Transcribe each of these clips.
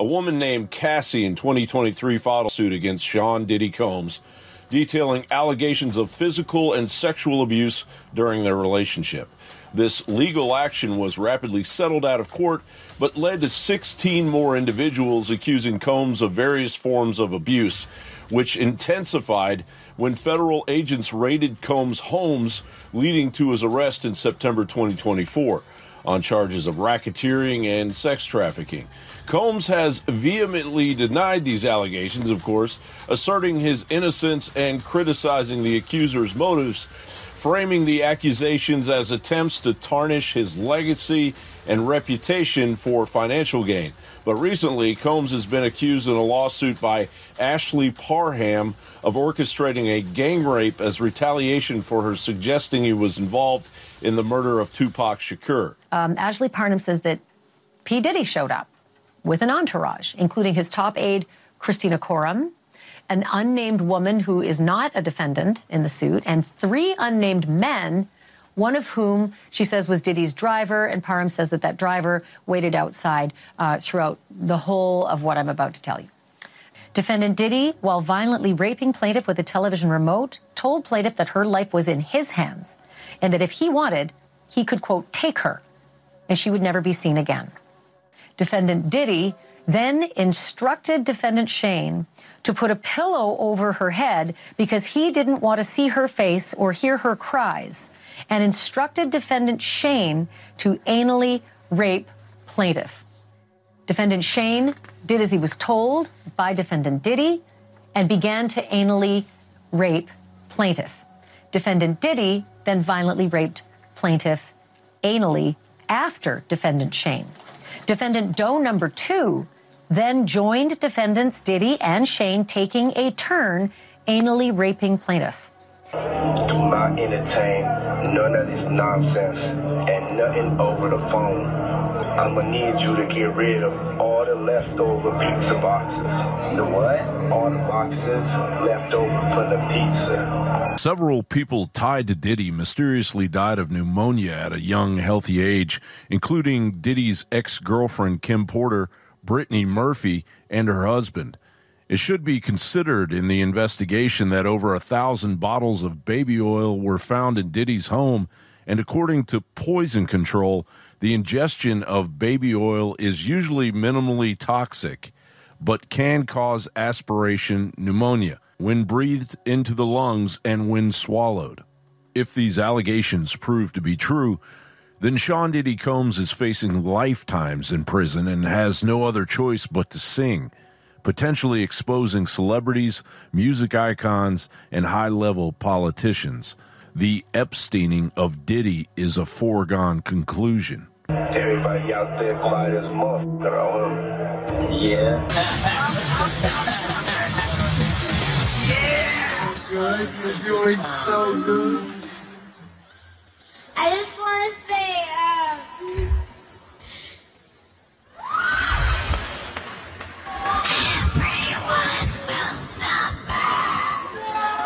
woman named Cassie in 2023 filed a suit against Sean Diddy Combs, detailing allegations of physical and sexual abuse during their relationship. This legal action was rapidly settled out of court, but led to 16 more individuals accusing Combs of various forms of abuse, which intensified when federal agents raided Combs' homes, leading to his arrest in September 2024 on charges of racketeering and sex trafficking. Combs has vehemently denied these allegations, of course, asserting his innocence and criticizing the accuser's motives, framing the accusations as attempts to tarnish his legacy and reputation for financial gain. But recently, Combs has been accused in a lawsuit by Ashley Parham of orchestrating a gang rape as retaliation for her suggesting he was involved in the murder of Tupac Shakur. Ashley Parham says that P. Diddy showed up with an entourage, including his top aide, Christina Coram, an unnamed woman who is not a defendant in the suit, and 3 unnamed men, one of whom she says was Diddy's driver, and Parham says that that driver waited outside throughout the whole of what I'm about to tell you. Defendant Diddy, while violently raping plaintiff with a television remote, told plaintiff that her life was in his hands and that if he wanted, he could, quote, take her, and she would never be seen again. Defendant Diddy then instructed defendant Shane to put a pillow over her head because he didn't want to see her face or hear her cries, and instructed defendant Shane to anally rape plaintiff. Defendant Shane did as he was told by defendant Diddy and began to anally rape plaintiff. Defendant Diddy then violently raped plaintiff anally after defendant Shane. Defendant Doe number 2 then joined defendants Diddy and Shane taking a turn anally raping plaintiff. Do not entertain none of this nonsense and nothing over the phone. I'm gonna need you to get rid of all the leftover pizza boxes. The what? All the boxes left over from the pizza. Several people tied to Diddy mysteriously died of pneumonia at a young, healthy age, including Diddy's ex-girlfriend Kim Porter, Brittany Murphy, and her husband. It should be considered in the investigation that over 1,000 bottles of baby oil were found in Diddy's home, and according to Poison Control, the ingestion of baby oil is usually minimally toxic, but can cause aspiration pneumonia when breathed into the lungs and when swallowed. If these allegations prove to be true, then Sean Diddy Combs is facing lifetimes in prison and has no other choice but to sing, potentially exposing celebrities, music icons, and high-level politicians. The Epsteining of Diddy is a foregone conclusion. Everybody out there quiet as a motherfucker on him. Yeah. Yeah! Good, you're doing so good. I just want to say, everyone will suffer.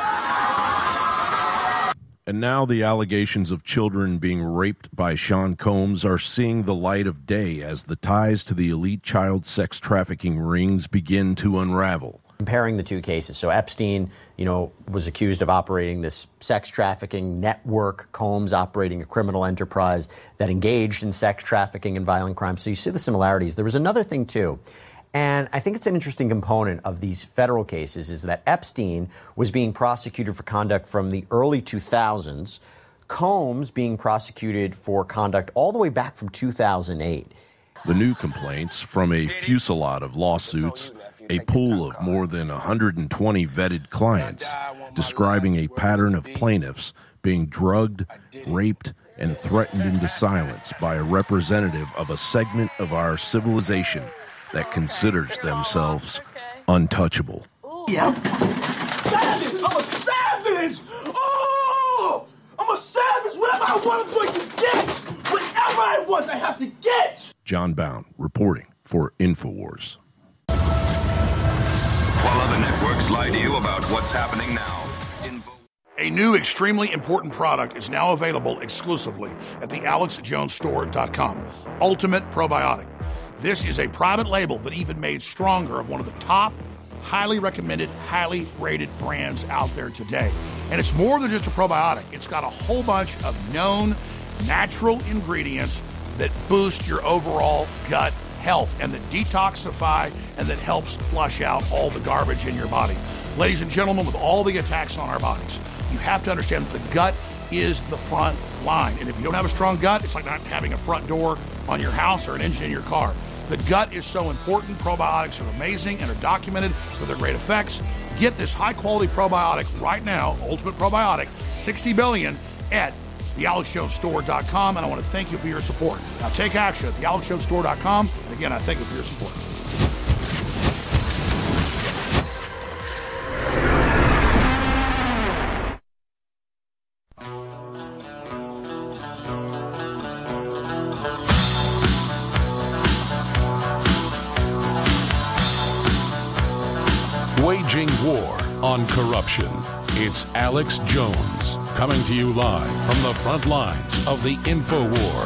And now the allegations of children being raped by Sean Combs are seeing the light of day as the ties to the elite child sex trafficking rings begin to unravel. Comparing the two cases, so Epstein, was accused of operating this sex trafficking network, Combs operating a criminal enterprise that engaged in sex trafficking and violent crimes. So you see the similarities. There was another thing, too, and I think it's an interesting component of these federal cases is that Epstein was being prosecuted for conduct from the early 2000s, Combs being prosecuted for conduct all the way back from 2008. The new complaints from a fusillade of lawsuits, a pool of more than 120 vetted clients, describing a pattern of plaintiffs being drugged, raped, and threatened into silence by a representative of a segment of our civilization that considers themselves untouchable. Yep. Savage! I'm a savage! Oh! I'm a savage! Whatever I want, I'm going to get! Whatever I want, I have to get! John Bound reporting for InfoWars. While other networks lie to you about what's happening now. A new extremely important product is now available exclusively at the AlexJonesStore.com. Ultimate Probiotic. This is a private label, but even made stronger, of one of the top, highly recommended, highly rated brands out there today. And it's more than just a probiotic. It's got a whole bunch of known natural ingredients that boost your overall gut health and that detoxify and that helps flush out all the garbage in your body. Ladies and gentlemen, with all the attacks on our bodies, you have to understand that the gut is the front line. And if you don't have a strong gut, it's like not having a front door on your house or an engine in your car. The gut is so important. Probiotics are amazing and are documented for their great effects. Get this high-quality probiotic right now, Ultimate Probiotic, $60 billion, at thealexjonestore.com, and I want to thank you for your support. Now take action at thealexjonestore.com, and again, I thank you for your support. Waging war on corruption. It's Alex Jones coming to you live from the front lines of the InfoWar.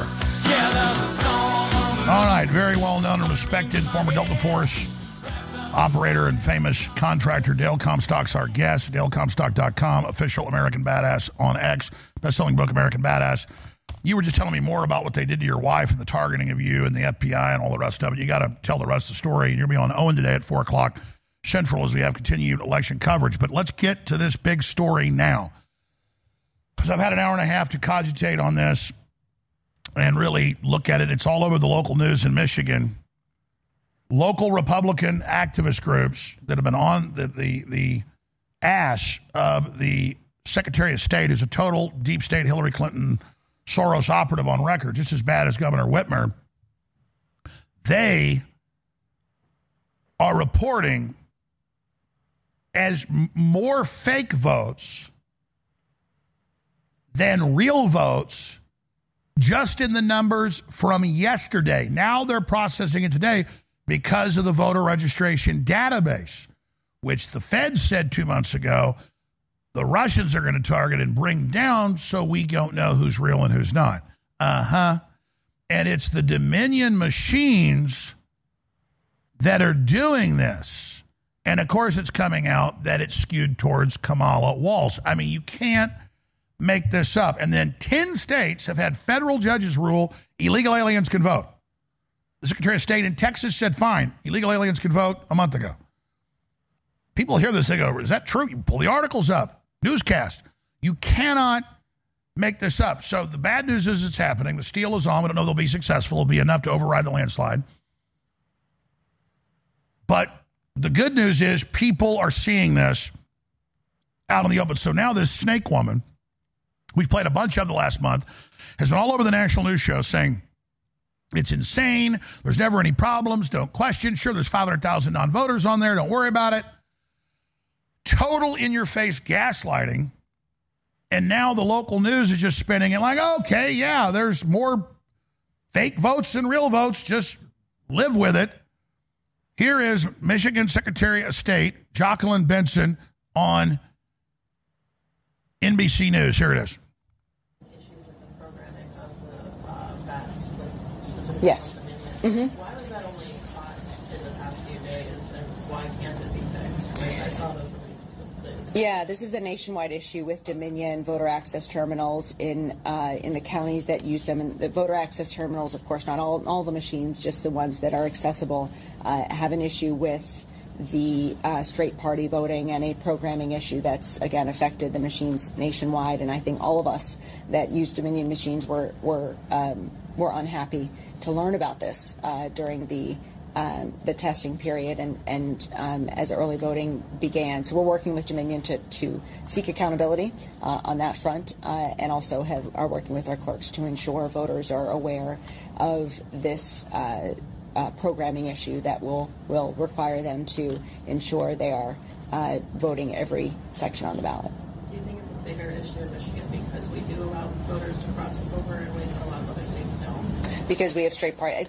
All right, very well known and respected former Delta Force operator and famous contractor Dale Comstock's our guest. DaleComstock.com, official American Badass on X, best-selling book American Badass. You were just telling me more about what they did to your wife and the targeting of you and the FBI and all the rest of it. You got to tell the rest of the story. You'll be on Owen today at 4 o'clock Central as we have continued election coverage. But let's get to this big story now, because I've had an hour and a half to cogitate on this and really look at it. It's all over the local news in Michigan. Local Republican activist groups that have been on the ass of the Secretary of State, who's a total deep state Hillary Clinton Soros operative on record, just as bad as Governor Whitmer. They are reporting as more fake votes than real votes just in the numbers from yesterday. Now they're processing it today because of the voter registration database, which the Fed said 2 months ago the Russians are going to target and bring down so we don't know who's real and who's not. And it's the Dominion machines that are doing this. And, of course, it's coming out that it's skewed towards Kamala Walsh. I mean, you can't make this up. And then 10 states have had federal judges rule illegal aliens can vote. The Secretary of State in Texas said, fine, illegal aliens can vote a month ago. People hear this, they go, is that true? You pull the articles up. Newscast. You cannot make this up. So the bad news is it's happening. The steal is on. We don't know they'll be successful. It'll be enough to override the landslide. But the good news is people are seeing this out in the open. So now this snake woman, we've played a bunch of the last month, has been all over the national news show saying it's insane. There's never any problems. Don't question. Sure, there's 500,000 non-voters on there. Don't worry about it. Total in-your-face gaslighting. And now the local news is just spinning it like, okay, yeah, there's more fake votes than real votes. Just live with it. Here is Michigan Secretary of State Jacqueline Benson on NBC News. Here it is. Yes. Mm-hmm. Why was that only caught in the past few days, and why can't it be fixed? I saw those. Yeah, this is a nationwide issue with Dominion voter access terminals in the counties that use them. And the voter access terminals, of course, not all the machines, just the ones that are accessible, have an issue with the straight party voting and a programming issue that's, again, affected the machines nationwide. And I think all of us that use Dominion machines were unhappy to learn about this during the testing period and as early voting began. So we're working with Dominion to seek accountability on that front, and also are working with our clerks to ensure voters are aware of this programming issue that will require them to ensure they are voting every section on the ballot. Do you think it's a bigger issue in Michigan because we do allow voters to cross over in ways that a lot of other states don't? Because we have straight party.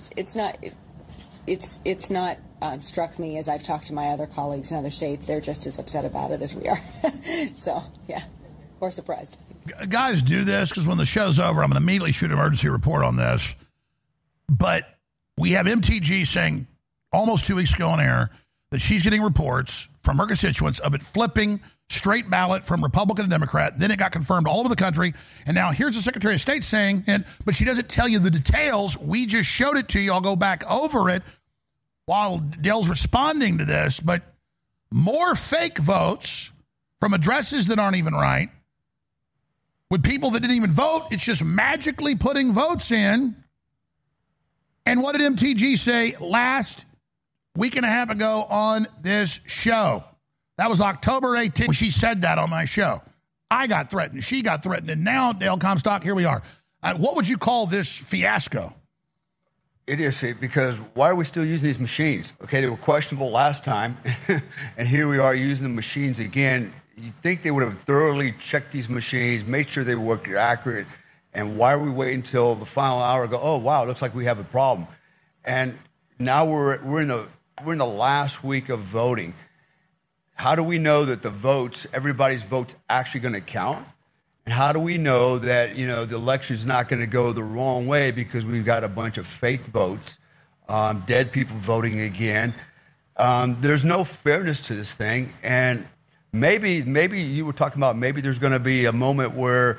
It's not struck me as I've talked to my other colleagues in other states. They're just as upset about it as we are. So, yeah, or surprised. Guys do this because when the show's over, I'm going to immediately shoot an emergency report on this. But We have MTG saying almost 2 weeks ago on air that she's getting reports from her constituents of it flipping straight ballot from Republican to Democrat. Then it got confirmed all over the country. And now here's the Secretary of State saying, but she doesn't tell you the details. We just showed it to you. I'll go back over it while Dale's responding to this. But more fake votes from addresses that aren't even right with people that didn't even vote. It's just magically putting votes in. And what did MTG say last week and a half ago on this show? That was October 18th when she said that on my show. I got threatened. She got threatened. And now, Dale Comstock, here we are. What would you call this fiasco? It is, because why are we still using these machines? Okay, they were questionable last time, and here we are using the machines again. You'd think they would have thoroughly checked these machines, made sure they were accurate, and why are we waiting until the final hour to go, oh, wow, it looks like we have a problem. And now we're in the last week of voting. How do we know that everybody's votes actually going to count? And how do we know that, the election's not going to go the wrong way because we've got a bunch of fake votes, dead people voting again? There's no fairness to this thing. And maybe you were talking about maybe there's going to be a moment where,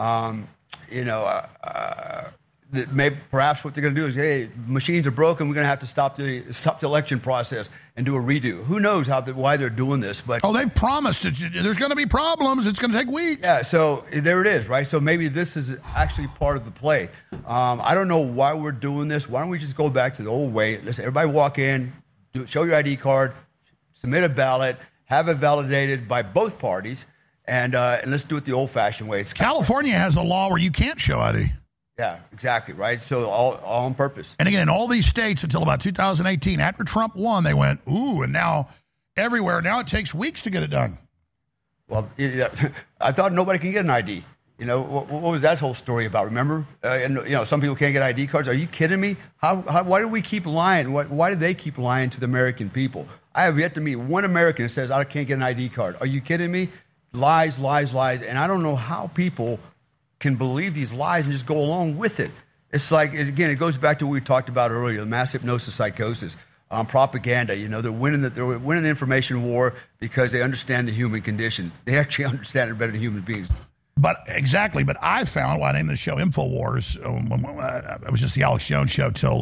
maybe perhaps what they're going to do is, hey, machines are broken. We're going to have to stop the election process and do a redo. Who knows why they're doing this? But they've promised there's going to be problems. It's going to take weeks. Yeah, so there it is, right? So maybe this is actually part of the play. I don't know why we're doing this. Why don't we just go back to the old way? Let's everybody walk in, show your ID card, submit a ballot, have it validated by both parties, and let's do it the old-fashioned way. California has a law where you can't show ID. Yeah, exactly, right? So all on purpose. And again, in all these states until about 2018, after Trump won, they went, ooh, and now everywhere. Now it takes weeks to get it done. Well, I thought nobody can get an ID. What was that whole story about, remember? Some people can't get ID cards. Are you kidding me? Why do we keep lying? Why do they keep lying to the American people? I have yet to meet one American that says, I can't get an ID card. Are you kidding me? Lies, lies, lies. And I don't know how people can believe these lies and just go along with it. It's like, again, it goes back to what we talked about earlier, the mass hypnosis psychosis, propaganda. They're winning the information war because they understand the human condition. They actually understand it better than human beings. But exactly. But I found why I named the show InfoWars. It was just the Alex Jones show till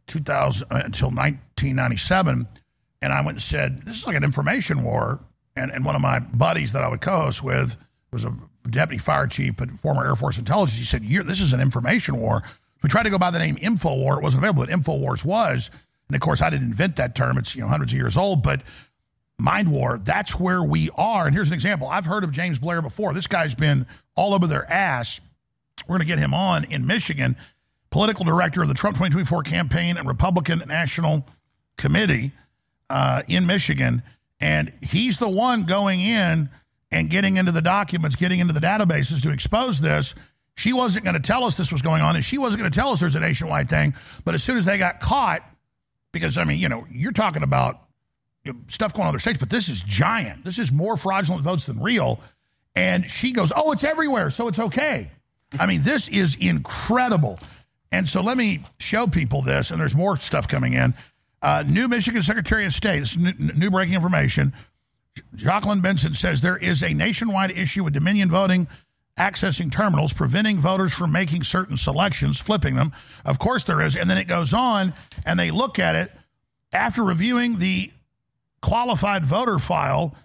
1997, and I went and said, "This is like an information war." And one of my buddies that I would co-host with was a deputy fire chief at former Air Force Intelligence. He said, this is an information war. We tried to go by the name InfoWar. It wasn't available, but InfoWars was. And, of course, I didn't invent that term. It's hundreds of years old. But Mind War, that's where we are. And here's an example. I've heard of James Blair before. This guy's been all over their ass. We're going to get him on in Michigan, political director of the Trump 2024 campaign and Republican National Committee in Michigan. And he's the one going in and getting into the documents, getting into the databases to expose this. She wasn't going to tell us this was going on, and she wasn't going to tell us there's a nationwide thing. But as soon as they got caught, because, you're talking about stuff going on in other states, but this is giant. This is more fraudulent votes than real. And she goes, oh, it's everywhere, so it's okay. This is incredible. And so let me show people this, and there's more stuff coming in. New Michigan Secretary of State, this is new breaking information. Jacqueline Benson says there is a nationwide issue with Dominion voting accessing terminals, preventing voters from making certain selections, flipping them. Of course there is. And then it goes on, and they look at it. After reviewing the qualified voter file,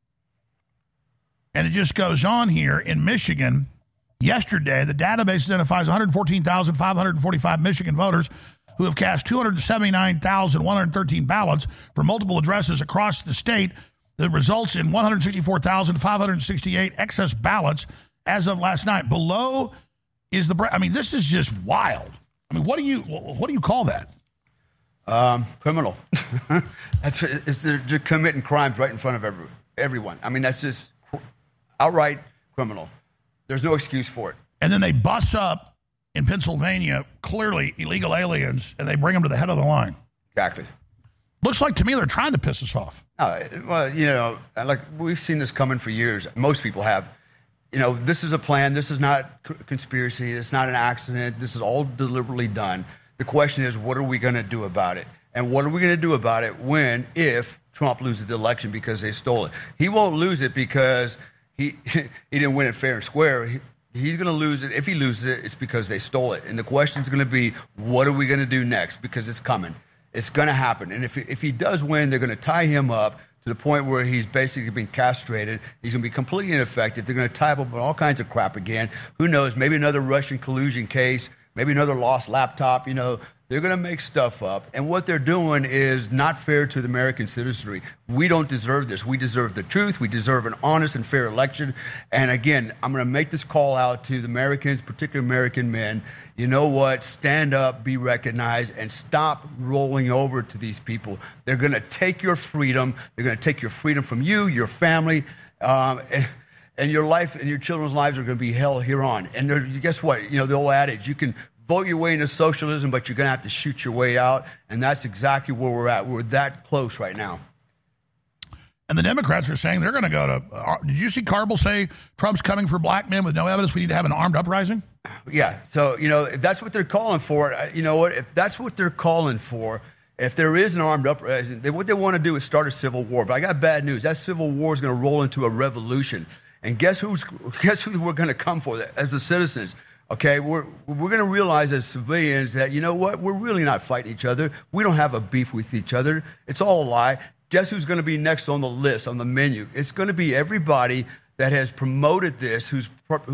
and it just goes on here, in Michigan, yesterday, the database identifies 114,545 Michigan voters who have cast 279,113 ballots for multiple addresses across the state. That results in 164,568 excess ballots as of last night. Below is the this is just wild. What do you call that? Criminal. They're committing crimes right in front of everyone. That's just outright criminal. There's no excuse for it. And then they bus up in Pennsylvania, clearly illegal aliens, and they bring them to the head of the line. Exactly. Looks like to me they're trying to piss us off. Well, like we've seen this coming for years. Most people have. This is a plan. This is not conspiracy. It's not an accident. This is all deliberately done. The question is, what are we going to do about it? And what are we going to do about it if Trump loses the election because they stole it? He won't lose it because he didn't win it fair and square. He's going to lose it. If he loses it, it's because they stole it. And the question is going to be, what are we going to do next? Because it's coming. It's going to happen. And if he does win, they're going to tie him up to the point where he's basically being castrated. He's going to be completely ineffective. They're going to tie him up with all kinds of crap again. Who knows? Maybe another Russian collusion case. Maybe another lost laptop. They're going to make stuff up. And what they're doing is not fair to the American citizenry. We don't deserve this. We deserve the truth. We deserve an honest and fair election. And again, I'm going to make this call out to the Americans, particularly American men. You know what? Stand up, be recognized, and stop rolling over to these people. They're going to take your freedom. They're going to take your freedom from you, your family, and your life and your children's lives are going to be hell here on. And guess what? The old adage, you can vote your way into socialism, but you're going to have to shoot your way out. And that's exactly where we're at. We're that close right now. And the Democrats are saying they're going to go to... did you see Carble say Trump's coming for black men with no evidence? We need to have an armed uprising? Yeah. So, if that's what they're calling for, you know what? If that's what they're calling for, if there is an armed uprising, what they want to do is start a civil war. But I got bad news. That civil war is going to roll into a revolution. And guess who we're going to come for as the citizens? Okay, we're going to realize as civilians that, you know what, we're really not fighting each other. We don't have a beef with each other. It's all a lie. Guess who's going to be next on the list, on the menu? It's going to be everybody that has promoted this, who's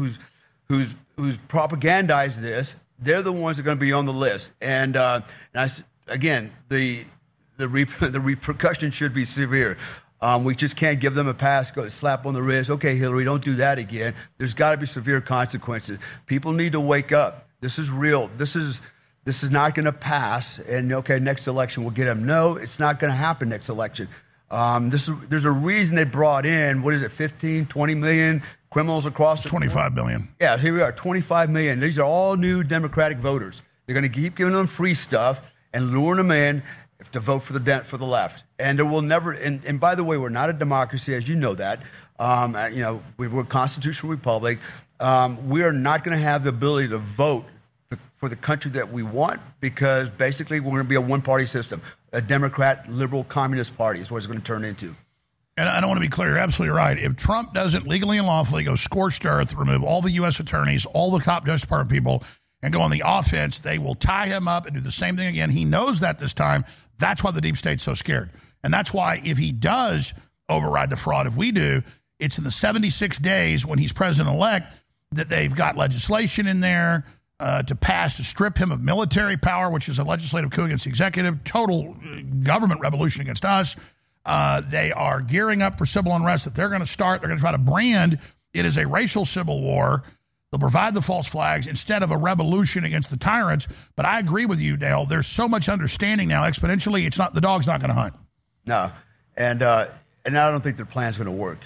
propagandized this. They're the ones that are going to be on the list. And again, the repercussion should be severe. We just can't give them a pass, go slap on the wrist. Okay, Hillary, don't do that again. There's got to be severe consequences. People need to wake up. This is real. This is not going to pass. And okay, next election we'll get them. No, it's not going to happen next election. There's a reason they brought in, 15, 20 million criminals across the 25 million. Yeah, here we are, 25 million. These are all new Democratic voters. They're going to keep giving them free stuff and luring them in to vote for the left. And there will never, and by the way, we're not a democracy, as you know that. We're a constitutional republic. We are not going to have the ability to vote for the country that we want because basically we're going to be a one-party system. A Democrat, liberal, communist party is what it's going to turn into. And I don't want to be clear, you're absolutely right. If Trump doesn't legally and lawfully go scorched earth, remove all the U.S. attorneys, all the top Justice Department people, and go on the offense, they will tie him up and do the same thing again. He knows that this time. That's why the deep state's so scared. And that's why if he does override the fraud, if we do, it's in the 76 days when he's president-elect that they've got legislation in there to pass to strip him of military power, which is a legislative coup against the executive, total government revolution against us. They are gearing up for civil unrest that they're going to start. They're going to try to brand it as a racial civil war. They'll provide the false flags instead of a revolution against the tyrants. But I agree with you, Dale. There's so much understanding now. Exponentially, the dog's not going to hunt. No, and I don't think their plan's going to work.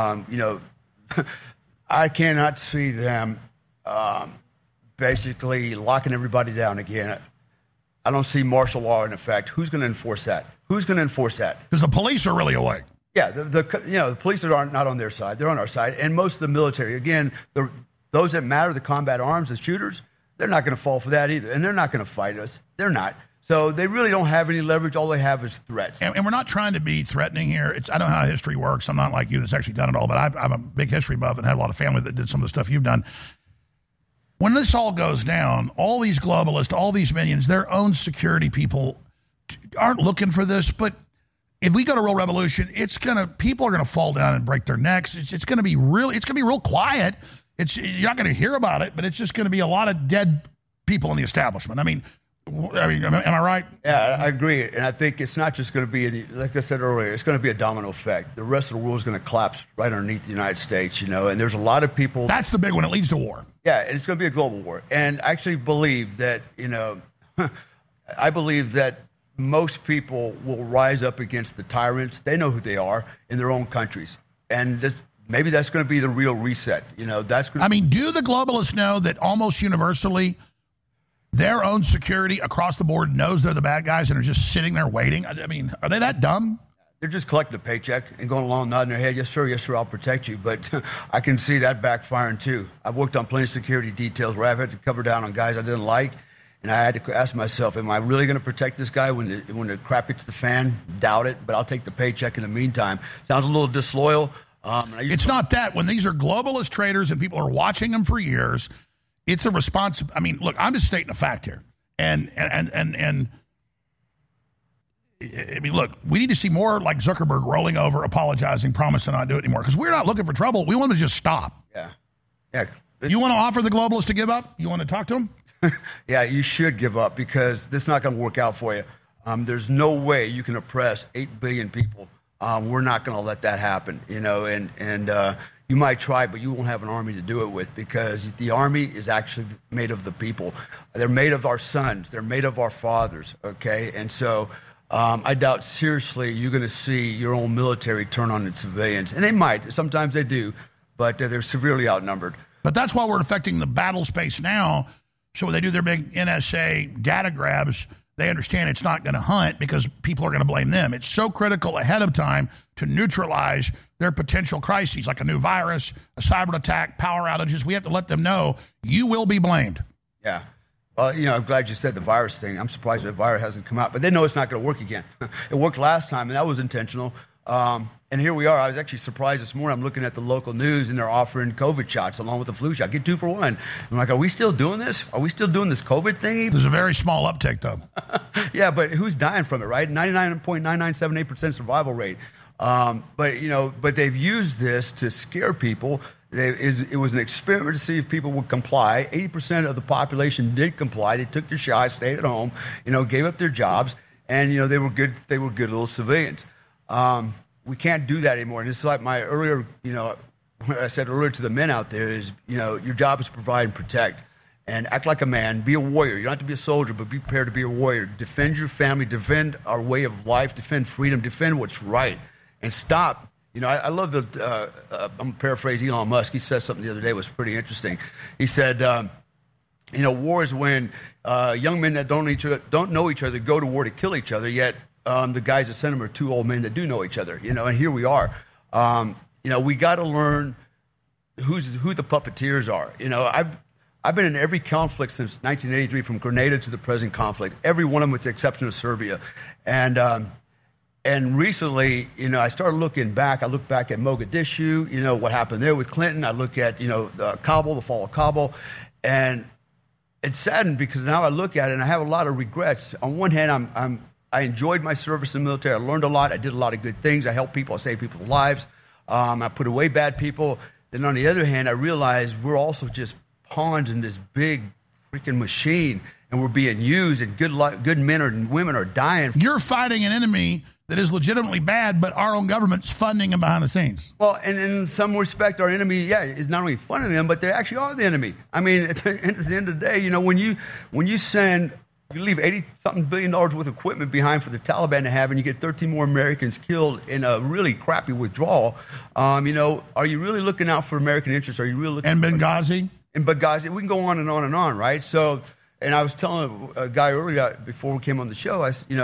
I cannot see them basically locking everybody down again. I don't see martial law in effect. Who's going to enforce that? Because the police are really awake. Yeah, the police are not on their side. They're on our side. And most of the military, again, those that matter, the combat arms, the shooters, they're not going to fall for that either. And they're not going to fight us. They're not. So they really don't have any leverage. All they have is threats. And we're not trying to be threatening here. I know how history works. I'm not like you that's actually done it all, but I'm a big history buff and had a lot of family that did some of the stuff you've done. When this all goes down, all these globalists, all these minions, their own security people aren't looking for this. But if we go to real revolution, people are going to fall down and break their necks. It's going to be real quiet. You're not going to hear about it, but it's just going to be a lot of dead people in the establishment. I mean, am I right? Yeah, I agree. And I think it's not just going to be, like I said earlier, it's going to be a domino effect. The rest of the world is going to collapse right underneath the United States, and there's a lot of people. That's the big one. It leads to war. Yeah, and it's going to be a global war. And I actually believe that, I believe that most people will rise up against the tyrants. They know who they are in their own countries. And maybe that's going to be the real reset. Do the globalists know that almost universally their own security across the board knows they're the bad guys and are just sitting there waiting? I mean, are they that dumb? They're just collecting a paycheck and going along nodding their head, yes, sir, I'll protect you. But I can see that backfiring, too. I've worked on plenty of security details where I've had to cover down on guys I didn't like. And I had to ask myself, am I really going to protect this guy when the crap hits the fan? Doubt it, but I'll take the paycheck in the meantime. Sounds a little disloyal. It's not that. When these are globalist traders and people are watching them for years, it's a response. I mean, look, I'm just stating a fact here. And I mean, look, we need to see more like Zuckerberg rolling over, apologizing, promise to not do it anymore. Because we're not looking for trouble. We want to just stop. Yeah. You want to offer the globalists to give up? You want to talk to them? Yeah, you should give up because this is not going to work out for you. There's no way you can oppress 8 billion people. We're not going to let that happen, you know, and you might try, but you won't have an army to do it with because the army is actually made of the people. They're made of our sons. They're made of our fathers, okay? And so I doubt seriously you're going to see your own military turn on its civilians. And they might. Sometimes they do, but they're severely outnumbered. But that's why we're affecting the battle space now. So when they do their big NSA data grabs, they understand it's not going to hunt because people are going to blame them. It's so critical ahead of time to neutralize their potential crises, like a new virus, a cyber attack, power outages. We have to let them know you will be blamed. Yeah. Well, you know, I'm glad you said the virus thing. I'm surprised the virus hasn't come out. But they know it's not going to work again. It worked last time, and that was intentional. And here we are. I was actually surprised this morning. I'm looking at the local news, and they're offering COVID shots along with the flu shot. Get 2 for 1. I'm like, are we still doing this? Are we still doing this COVID thing? There's a very small uptick, though. Yeah, but who's dying from it, right? 99.9978% survival rate. But they've used this to scare people. It was an experiment to see if people would comply. 80% of the population did comply. They took their shots, stayed at home, you know, gave up their jobs, and you know they were good. They were good little civilians. We can't do that anymore. And it's like my earlier, you know, what I said earlier to the men out there is, you know, your job is to provide and protect. And act like a man. Be a warrior. You don't have to be a soldier, but be prepared to be a warrior. Defend your family. Defend our way of life. Defend freedom. Defend what's right. And stop. You know, I love the, I'm paraphrasing Elon Musk. He said something the other day that was pretty interesting. He said, you know, war is when young men that don't know each other go to war to kill each other, yet the guys that send them are 2 old men that do know each other, you know, and here we are. You know, we got to learn who the puppeteers are. You know, I've been in every conflict since 1983, from Grenada to the present conflict, every one of them with the exception of Serbia. And recently, you know, I started looking back. I look back at Mogadishu, you know, what happened there with Clinton. I look at, you know, Kabul, the fall of Kabul. And it's saddened because now I look at it and I have a lot of regrets. On one hand, I enjoyed my service in the military. I learned a lot. I did a lot of good things. I helped people. I saved people's lives. I put away bad people. Then on the other hand, I realized we're also just pawns in this big freaking machine, and we're being used, and good men and women are dying. You're fighting an enemy that is legitimately bad, but our own government's funding them behind the scenes. Well, and in some respect, our enemy, is not only funding them, but they actually are the enemy. I mean, at the end of the day, you know, when you leave $80-something billion worth of equipment behind for the Taliban to have, and you get 13 more Americans killed in a really crappy withdrawal, you know, are you really looking out for American interests? Are you really looking? And Benghazi? In Benghazi, we can go on and on and on, right? So, and I was telling a guy earlier before we came on the show,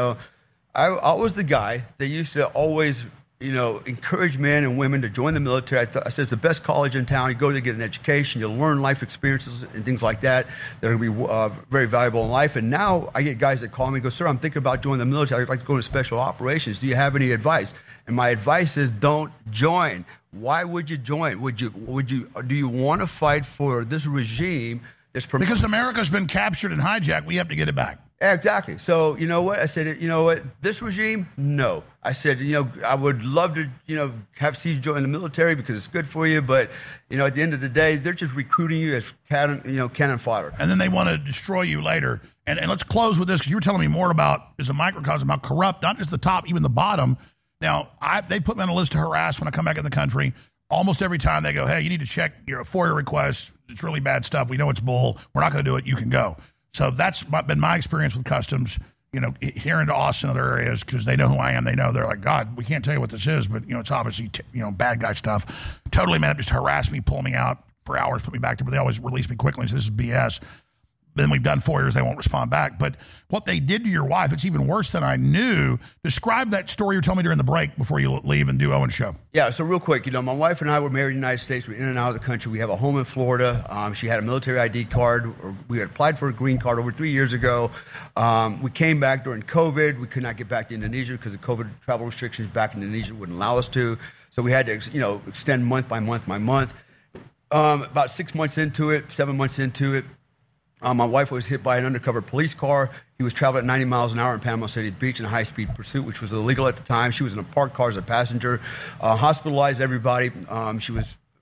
I was the guy that used to always, you know, encourage men and women to join the military. I said it's the best college in town. You go there, get an education, you'll learn life experiences and things like that that are going to be very valuable in life. And now I get guys that call me and go, sir, I'm thinking about joining the military. I'd like to go into special operations. Do you have any advice? And my advice is don't join. Why would you join? Do you want to fight for this regime that's because America's been captured and hijacked? We have to get it back. Exactly. So, you know what? I said, you know what? This regime, no. I said, you know, I would love to, you know, see you join the military because it's good for you. But, you know, at the end of the day, they're just recruiting you as cannon fodder. And then they want to destroy you later. And let's close with this, because you were telling me more about, as a microcosm, about corrupt, not just the top, even the bottom. Now, they put me on a list to harass when I come back in the country. Almost every time they go, hey, you need to check your FOIA request. It's really bad stuff. We know it's bull. We're not going to do it. You can go. So that's been my experience with Customs, you know, here into Austin and other areas, because they know who I am. They know, they're like, God, we can't tell you what this is, but, you know, it's obviously, bad guy stuff. Totally, man, just harass me, pull me out for hours, put me back there, but they always release me quickly and say, this is BS. then we've done 4 years, they won't respond back. But what they did to your wife, it's even worse than I knew. Describe that story you told me during the break before you leave and do Owen's show. Yeah, so real quick, my wife and I were married in the United States. We're in and out of the country. We have a home in Florida. She had a military ID card. We had applied for a green card over 3 years ago. We came back during COVID. We could not get back to Indonesia because of COVID travel restrictions back in Indonesia wouldn't allow us to. So we had to, extend month by month by month. About 6 months into it, 7 months into it, my wife was hit by an undercover police car. He was traveling at 90 miles an hour in Panama City Beach in a high-speed pursuit, which was illegal at the time. She was in a parked car as a passenger, hospitalized everybody. She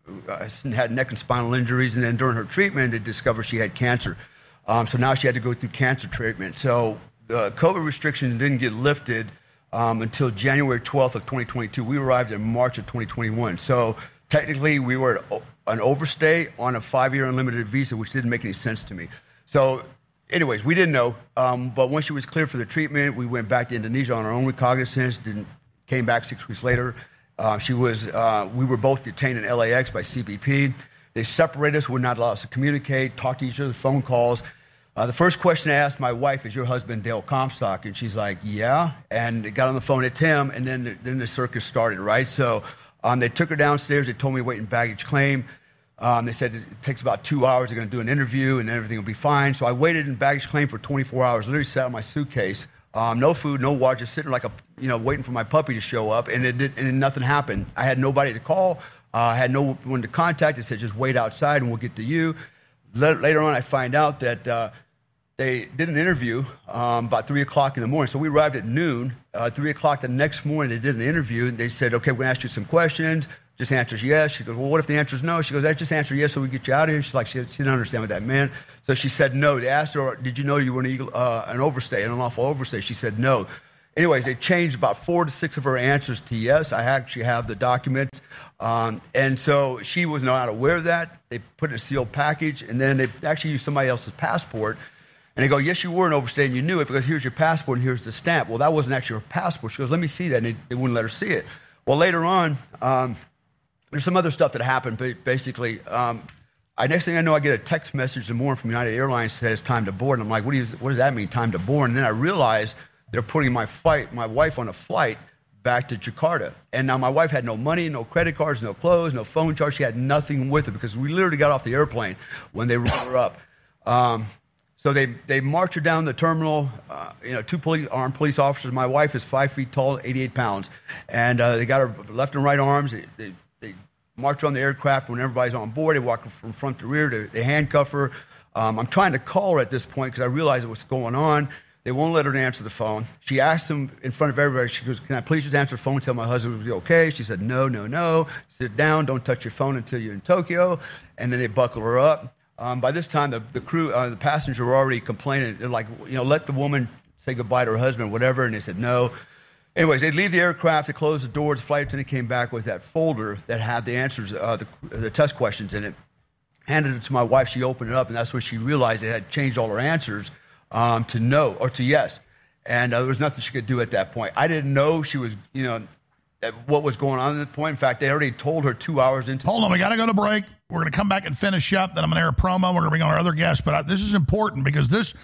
had neck and spinal injuries, and then during her treatment, they discovered she had cancer. So now she had to go through cancer treatment. So the COVID restrictions didn't get lifted until January 12th of 2022. We arrived in March of 2021. So technically, we were an overstay on a 5-year unlimited visa, which didn't make any sense to me. So anyways, we didn't know. But once she was cleared for the treatment, we went back to Indonesia on our own recognizance, came back 6 weeks later. We were both detained in LAX by CBP. They separated us, would not allow us to communicate, talk to each other, phone calls. The first question I asked my wife, is your husband Dale Comstock? And she's like, yeah. And they got on the phone at Tim, and then the circus started, right? So they took her downstairs. They told me to wait in baggage claim. They said it takes about 2 hours. They're going to do an interview, and everything will be fine. So I waited in baggage claim for 24 hours, literally sat on my suitcase. No food, no water, just sitting like waiting for my puppy to show up, and nothing happened. I had nobody to call. I had no one to contact. They said, just wait outside, and we'll get to you. Later on, I find out that they did an interview about 3 o'clock in the morning. So we arrived at noon. 3 o'clock the next morning, they did an interview. And they said, okay, we're going to ask you some questions. Just answers yes. She goes, well, what if the answer is no? She goes, I just answer yes so we get you out of here. She's like, she didn't understand what that meant. So she said no. They asked her, did you know you were an overstay, an unlawful overstay? She said no. Anyways, they changed about 4 to 6 of her answers to yes. I actually have the documents. And so she was not aware of that. They put it in a sealed package, and then they actually used somebody else's passport. And they go, yes, you were an overstay, and you knew it because here's your passport and here's the stamp. Well, that wasn't actually her passport. She goes, let me see that. And they wouldn't let her see it. Well, later on, there's some other stuff that happened. But basically, next thing I know, I get a text message in the morning from United Airlines that says time to board. And I'm like, what does that mean, time to board? And then I realized they're putting my wife on a flight back to Jakarta. And now my wife had no money, no credit cards, no clothes, no phone charge. She had nothing with her because we literally got off the airplane when they rolled her up. So they march her down the terminal, 2 armed police officers. My wife is 5 feet tall, 88 pounds. And they got her left and right arms. They march her on the aircraft when everybody's on board. They walk her from front to rear. They handcuff her. I'm trying to call her at this point because I realize what's going on. They won't let her answer the phone. She asked them in front of everybody, she goes, can I please just answer the phone and tell my husband will be okay? She said, no. Sit down, don't touch your phone until you're in Tokyo. And then they buckle her up. By this time, the crew, the passengers were already complaining. They're like, let the woman say goodbye to her husband, whatever. And they said no. Anyways, they'd leave the aircraft, they closed the doors. The flight attendant came back with that folder that had the answers, the test questions in it. Handed it to my wife. She opened it up, and that's when she realized they had changed all her answers to no or to yes. And there was nothing she could do at that point. I didn't know she was, what was going on at that point. In fact, they already told her 2 hours into. Hold on, we got to go to break. We're going to come back and finish up. Then I'm going to air a promo. We're going to bring on our other guests. But this is important because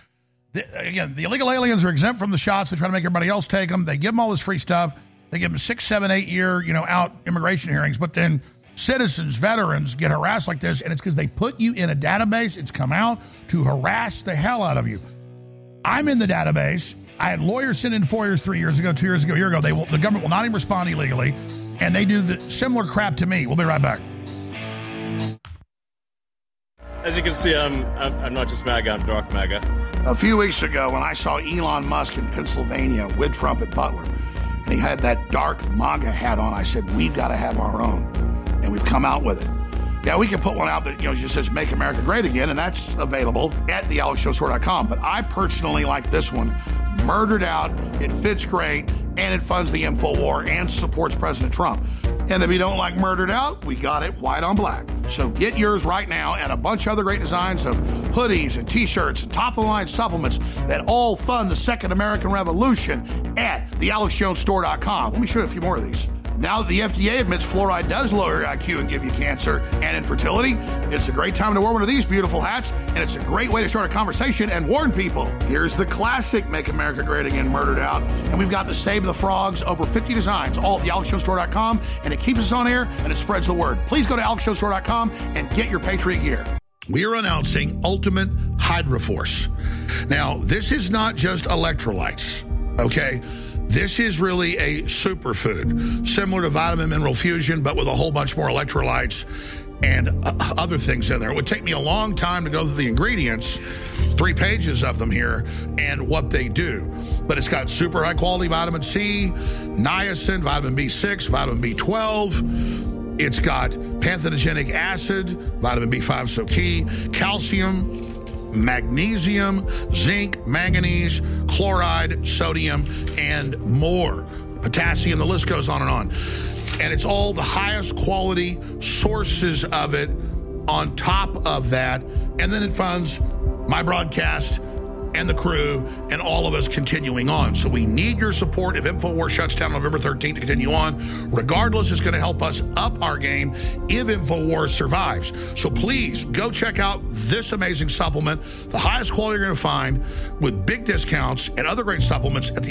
again, the illegal aliens are exempt from the shots. They try to make everybody else take them. They give them all this free stuff. They give them 6, 7, 8 year, out immigration hearings. But then citizens, veterans get harassed like this, and it's because they put you in a database. It's come out to harass the hell out of you. I'm in the database. I had lawyers send in FOIAs 3 years ago, 2 years ago, a year ago. The government will not even respond illegally, and they do the similar crap to me. We'll be right back. As you can see, I'm not just MAGA, I'm dark MAGA. A few weeks ago, when I saw Elon Musk in Pennsylvania with Trump at Butler, and he had that dark MAGA hat on, I said, we've got to have our own. And we've come out with it. Yeah, we can put one out that just says Make America Great Again, and that's available at thealexjoneshow.com. But I personally like this one. Murdered Out, it fits great, and it funds the InfoWar and supports President Trump. And if you don't like Murdered Out, we got it white on black. So get yours right now, and a bunch of other great designs of hoodies and T-shirts and top-of-the-line supplements that all fund the Second American Revolution at thealexjonesstore.com. Let me show you a few more of these. Now that the FDA admits fluoride does lower your IQ and give you cancer and infertility, it's a great time to wear one of these beautiful hats, and it's a great way to start a conversation and warn people. Here's the classic Make America Great Again murdered out, and we've got the Save the Frogs, over 50 designs, all at thealexjonesstore.com, and it keeps us on air and it spreads the word. Please go to alexjonesstore.com and get your Patriot gear. We are announcing Ultimate Hydroforce. Now, this is not just electrolytes, okay? This is really a superfood, similar to Vitamin Mineral Fusion, but with a whole bunch more electrolytes and other things in there. It would take me a long time to go through the ingredients, 3 pages of them here, and what they do. But it's got super high-quality vitamin C, niacin, vitamin B6, vitamin B12. It's got panthenogenic acid, vitamin B5 so key, calcium, magnesium, zinc, manganese, chloride, sodium, and more. Potassium, the list goes on and on. And it's all the highest quality sources of it on top of that. And then it funds my broadcast and the crew and all of us continuing on. So we need your support if InfoWars shuts down November 13th to continue on. Regardless, it's going to help us up our game if InfoWars survives. So please go check out this amazing supplement, the highest quality you're going to find with big discounts and other great supplements at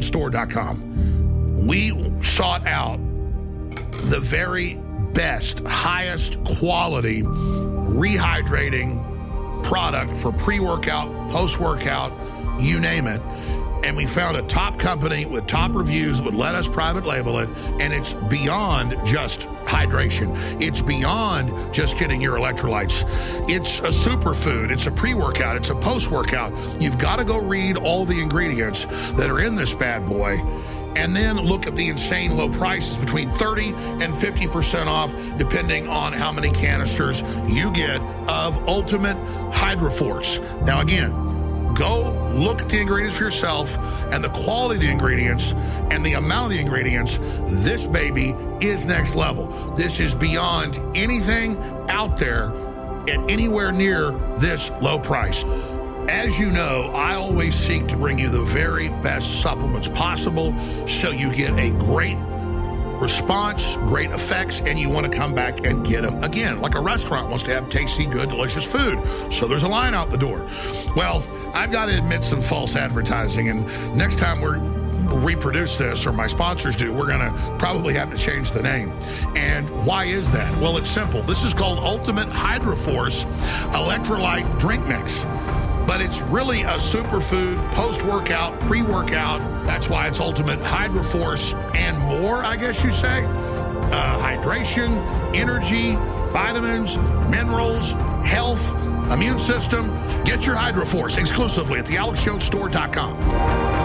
thealexjonesstore.com. We sought out the very best, highest quality rehydrating product for pre-workout, post-workout, you name it. And we found a top company with top reviews that would let us private label it, and it's beyond just hydration. It's beyond just getting your electrolytes. It's a superfood. It's a pre-workout. It's a post-workout. You've got to go read all the ingredients that are in this bad boy, and then look at the insane low prices, between 30 and 50% off, depending on how many canisters you get of Ultimate Hydroforce. Now, again, go look at the ingredients for yourself and the quality of the ingredients and the amount of the ingredients. This baby is next level. This is beyond anything out there at anywhere near this low price. As you know, I always seek to bring you the very best supplements possible so you get a great response, great effects, and you want to come back and get them again. Like a restaurant wants to have tasty, good, delicious food. So there's a line out the door. Well, I've got to admit some false advertising, and next time we reproduce this, or my sponsors do, we're going to probably have to change the name. And why is that? Well, it's simple. This is called Ultimate Hydroforce Electrolyte Drink Mix. But it's really a superfood, post-workout, pre-workout. That's why it's Ultimate Hydroforce and more, I guess you say. Hydration, energy, vitamins, minerals, health, immune system. Get your Hydroforce exclusively at thealexjonesstore.com.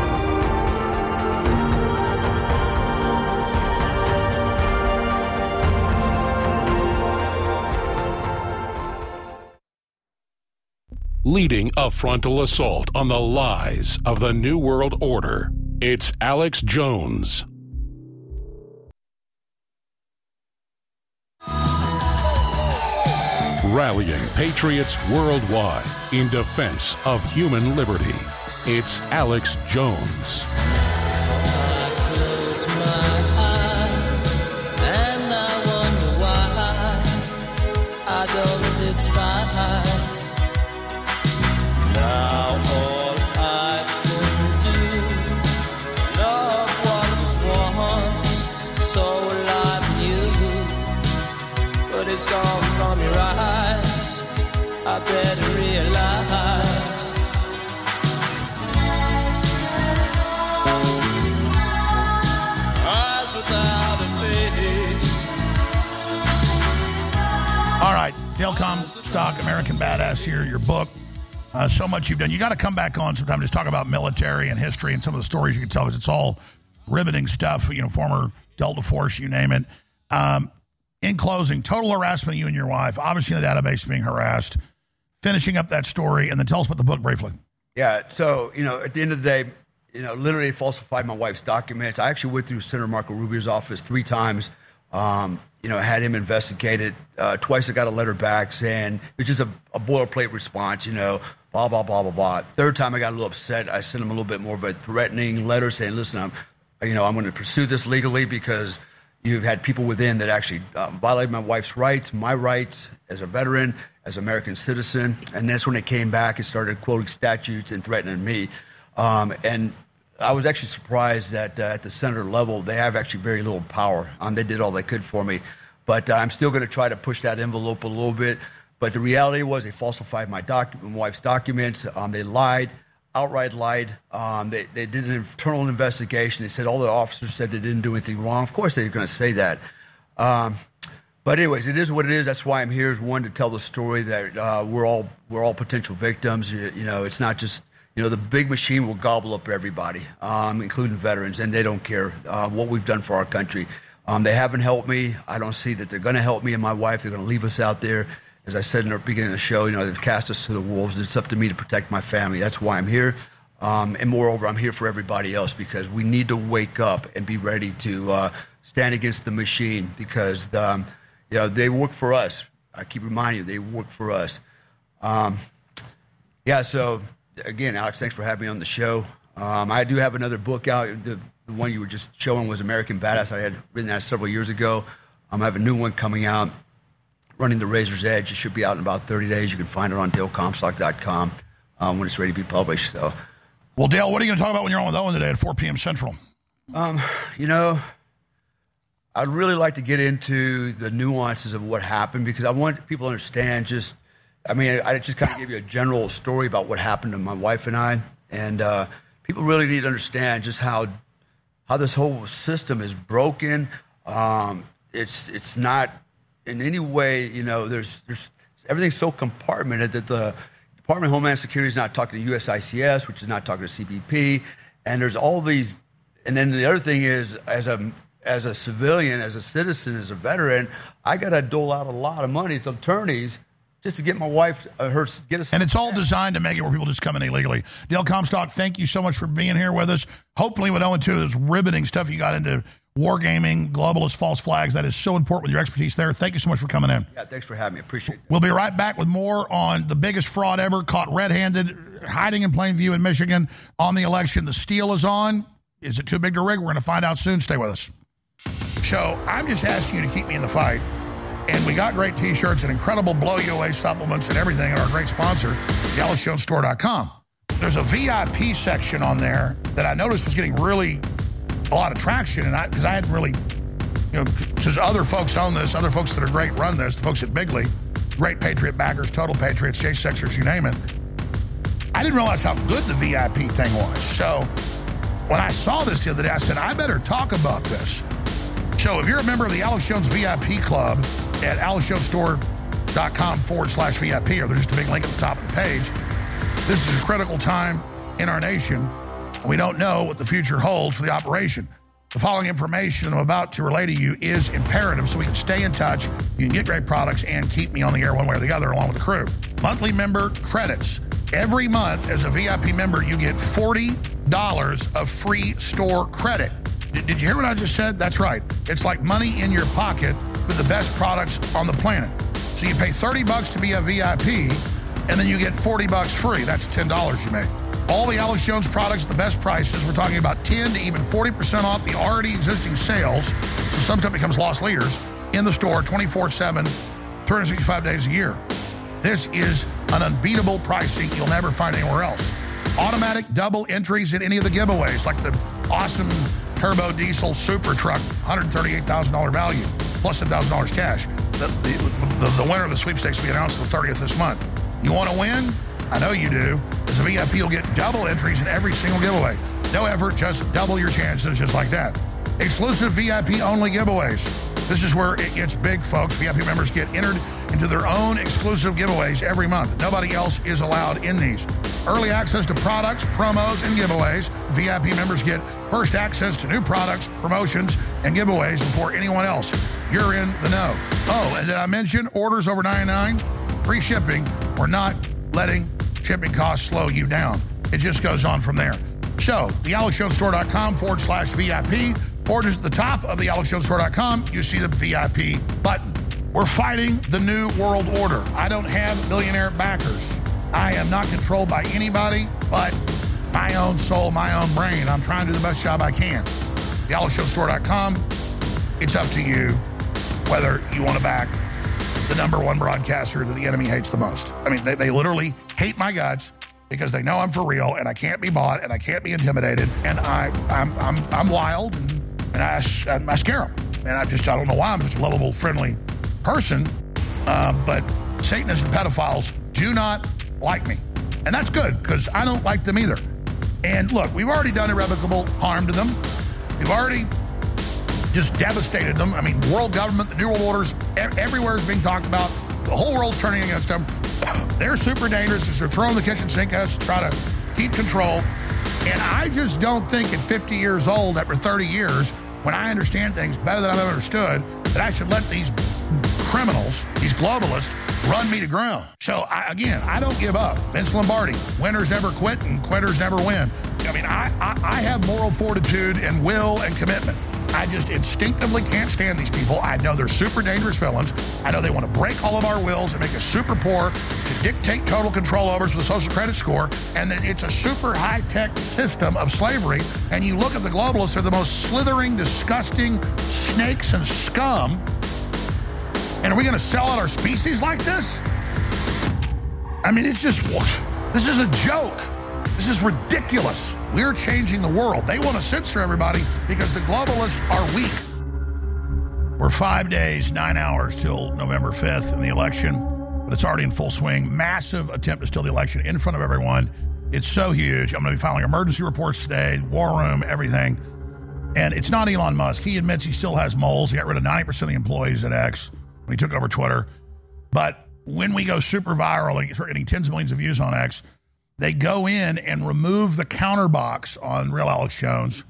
Leading a frontal assault on the lies of the New World Order, it's Alex Jones. Rallying patriots worldwide in defense of human liberty, it's Alex Jones. Now all I can do, love what was once so like you, but it's gone from your eyes. I better realize. Eyes without a face. All right, Dale Comstock, American Badass here, your book. So much you've done. You got to come back on sometime, just talk about military and history and some of the stories you can tell us. It's all riveting stuff, you know, former Delta Force, you name it. In closing, total harassment of you and your wife, obviously in the database being harassed, finishing up that story, and then tell us about the book briefly. Yeah, so, you know, at the end of the day, you know, literally falsified my wife's documents. I actually went through Senator Marco Rubio's office 3 times. You know, had him investigated. Twice I got a letter back saying, it's just a boilerplate response, you know, blah, blah, blah, blah, blah. Third time I got a little upset. I sent him a little bit more of a threatening letter saying, listen, I'm going to pursue this legally because, You've had people within that actually violated my wife's rights, my rights as a veteran, as an American citizen. And that's when they came back and started quoting statutes and threatening me. And I was actually surprised that at the senator level, they have actually very little power. They did all they could for me. But I'm still going to try to push that envelope a little bit. But the reality was they falsified my wife's documents. They lied. Outright lied. They did an internal investigation. They said all the officers said they didn't do anything wrong. Of course they're going to say that. But anyways, it is what it is. That's why I'm here, is one, to tell the story that we're all potential victims. You know, it's not just, you know, the big machine will gobble up everybody, including veterans, and they don't care what we've done for our country. They haven't helped me. I don't see that they're going to help me and my wife. They're going to leave us out there. As I said in the beginning of the show, you know, they've cast us to the wolves. It's up to me to protect my family. That's why I'm here. And moreover, I'm here for everybody else, because we need to wake up and be ready to stand against the machine, because, you know, they work for us. I keep reminding you, they work for us. Yeah, so, again, Alex, thanks for having me on the show. I do have another book out. The one you were just showing was American Badass. I had written that several years ago. I have a new one coming out, Running the Razor's Edge. It should be out in about 30 days. You can find it on DaleComstock.com when it's ready to be published. So, well, Dale, what are you going to talk about when you're on with Owen today at 4 p.m. Central? You know, I'd really like to get into the nuances of what happened, because I want people to understand just, I mean, I just kind of give you a general story about what happened to my wife and I. And people really need to understand just how this whole system is broken. It's not in any way, you know, there's everything's so compartmented that the Department of Homeland Security is not talking to USICS, which is not talking to CBP, and there's all these. And then the other thing is, as a civilian, as a citizen, as a veteran, I got to dole out a lot of money to attorneys just to get my wife, get us. And it's all designed to make it where people just come in illegally. Dale Comstock, thank you so much for being here with us. Hopefully with Owen, too, there's riveting stuff you got into wargaming, globalist, false flags. That is so important with your expertise there. Thank you so much for coming in. Yeah, thanks for having me. Appreciate it. We'll be right back with more on the biggest fraud ever, caught red-handed, hiding in plain view in Michigan on the election. The steal is on. Is it too big to rig? We're going to find out soon. Stay with us. So I'm just asking you to keep me in the fight. And we got great T-shirts and incredible blow-you-away supplements and everything, and our great sponsor, AlexJonesStore.com. There's a VIP section on there that I noticed was getting really a lot of traction, and because I hadn't really, you know, because other folks own this, other folks that are great run this, the folks at Bigley, great Patriot backers, Total Patriots, J6ers, you name it. I didn't realize how good the VIP thing was. So when I saw this the other day, I said, I better talk about this. So if you're a member of the Alex Jones VIP Club at AlexJonesStore.com/VIP, or there's just a big link at the top of the page, this is a critical time in our nation. We don't know what the future holds for the operation. The following information I'm about to relay to you is imperative so we can stay in touch, you can get great products, and keep me on the air one way or the other along with the crew. Monthly member credits. Every month as a VIP member, you get $40 of free store credit. Did you hear what I just said? That's right. It's like money in your pocket with the best products on the planet. So you pay $30 to be a VIP, and then you get $40 free. That's $10 you make. All the Alex Jones products at the best prices. We're talking about 10 to even 40% off the already existing sales. So some stuff becomes lost leaders in the store 24/7, 365 days a year. This is an unbeatable pricing you'll never find anywhere else. Automatic double entries in any of the giveaways, like the awesome turbo diesel super truck, $138,000 value, plus $10,000 cash. The winner of the sweepstakes will be announced the 30th this month. You want to win? I know you do. As a VIP, you'll get double entries in every single giveaway. No effort, just double your chances, just like that. Exclusive VIP-only giveaways. This is where it gets big, folks. VIP members get entered into their own exclusive giveaways every month. Nobody else is allowed in these. Early access to products, promos, and giveaways. VIP members get first access to new products, promotions, and giveaways before anyone else. You're in the know. Oh, and did I mention orders over $99? Free shipping. We're not letting shipping costs slow you down. It just goes on from there. So, the AlexJonesStore.com/VIP, or just at the top of the AlexJonesStore.com, you see the VIP button. We're fighting the New World Order. I don't have billionaire backers. I am not controlled by anybody but my own soul, my own brain. I'm trying to do the best job I can. The AlexJonesStore.com, it's up to you whether you want to back the number one broadcaster that the enemy hates the most. I mean, they literally hate my guts because they know I'm for real and I can't be bought and I can't be intimidated, and I'm wild and I scare them. And I don't know why I'm such a lovable, friendly person, but Satanists and pedophiles do not like me. And that's good, because I don't like them either. And look, we've already done irrevocable harm to them. We've already just devastated them. I mean, world government, the New World Orders, everywhere is being talked about. The whole world's turning against them. They're super dangerous as they're throwing the kitchen sink at us to try to keep control. And I just don't think at 50 years old, after 30 years, when I understand things better than I've ever understood, that I should let these criminals, these globalists, run me to ground. So, I don't give up. Vince Lombardi, winners never quit and quitters never win. I mean, I have moral fortitude and will and commitment. I just instinctively can't stand these people. I know they're super dangerous villains. I know they want to break all of our wills and make us super poor to dictate total control over us with a social credit score, and that it's a super high-tech system of slavery. And you look at the globalists, they're the most slithering, disgusting snakes and scum. And are we going to sell out our species like this? I mean, it's just, this is a joke. This is ridiculous. We're changing the world. They want to censor everybody because the globalists are weak. We're 5 days, 9 hours till November 5th in the election, but it's already in full swing. Massive attempt to steal the election in front of everyone. It's so huge. I'm going to be filing emergency reports today, war room, everything. And it's not Elon Musk. He admits he still has moles. He got rid of 90% of the employees at X when he took over Twitter. But when we go super viral and start getting tens of millions of views on X, they go in and remove the counter box on Real Alex Jones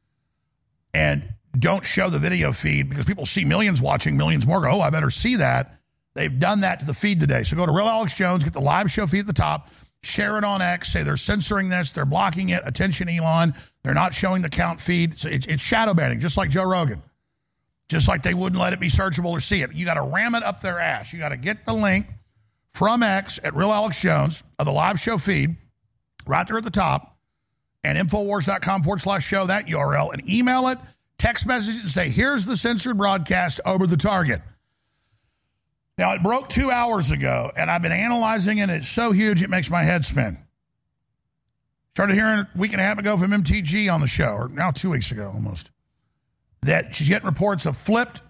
and don't show the video feed because people see millions watching, millions more go, oh, I better see that. They've done that to the feed today. So go to Real Alex Jones, get the live show feed at the top, share it on X, say they're censoring this, they're blocking it, attention Elon, they're not showing the count feed. So it's shadow banning, just like Joe Rogan. Just like they wouldn't let it be searchable or see it. You got to ram it up their ass. You got to get the link from X at Real Alex Jones of the live show feed right there at the top, and Infowars.com/show, that URL, and email it, text message it, and say, here's the censored broadcast over the target. Now, it broke 2 hours ago, and I've been analyzing it, and it's so huge it makes my head spin. Started hearing a week and a half ago from MTG on the show, or now 2 weeks ago almost, that she's getting reports of flipped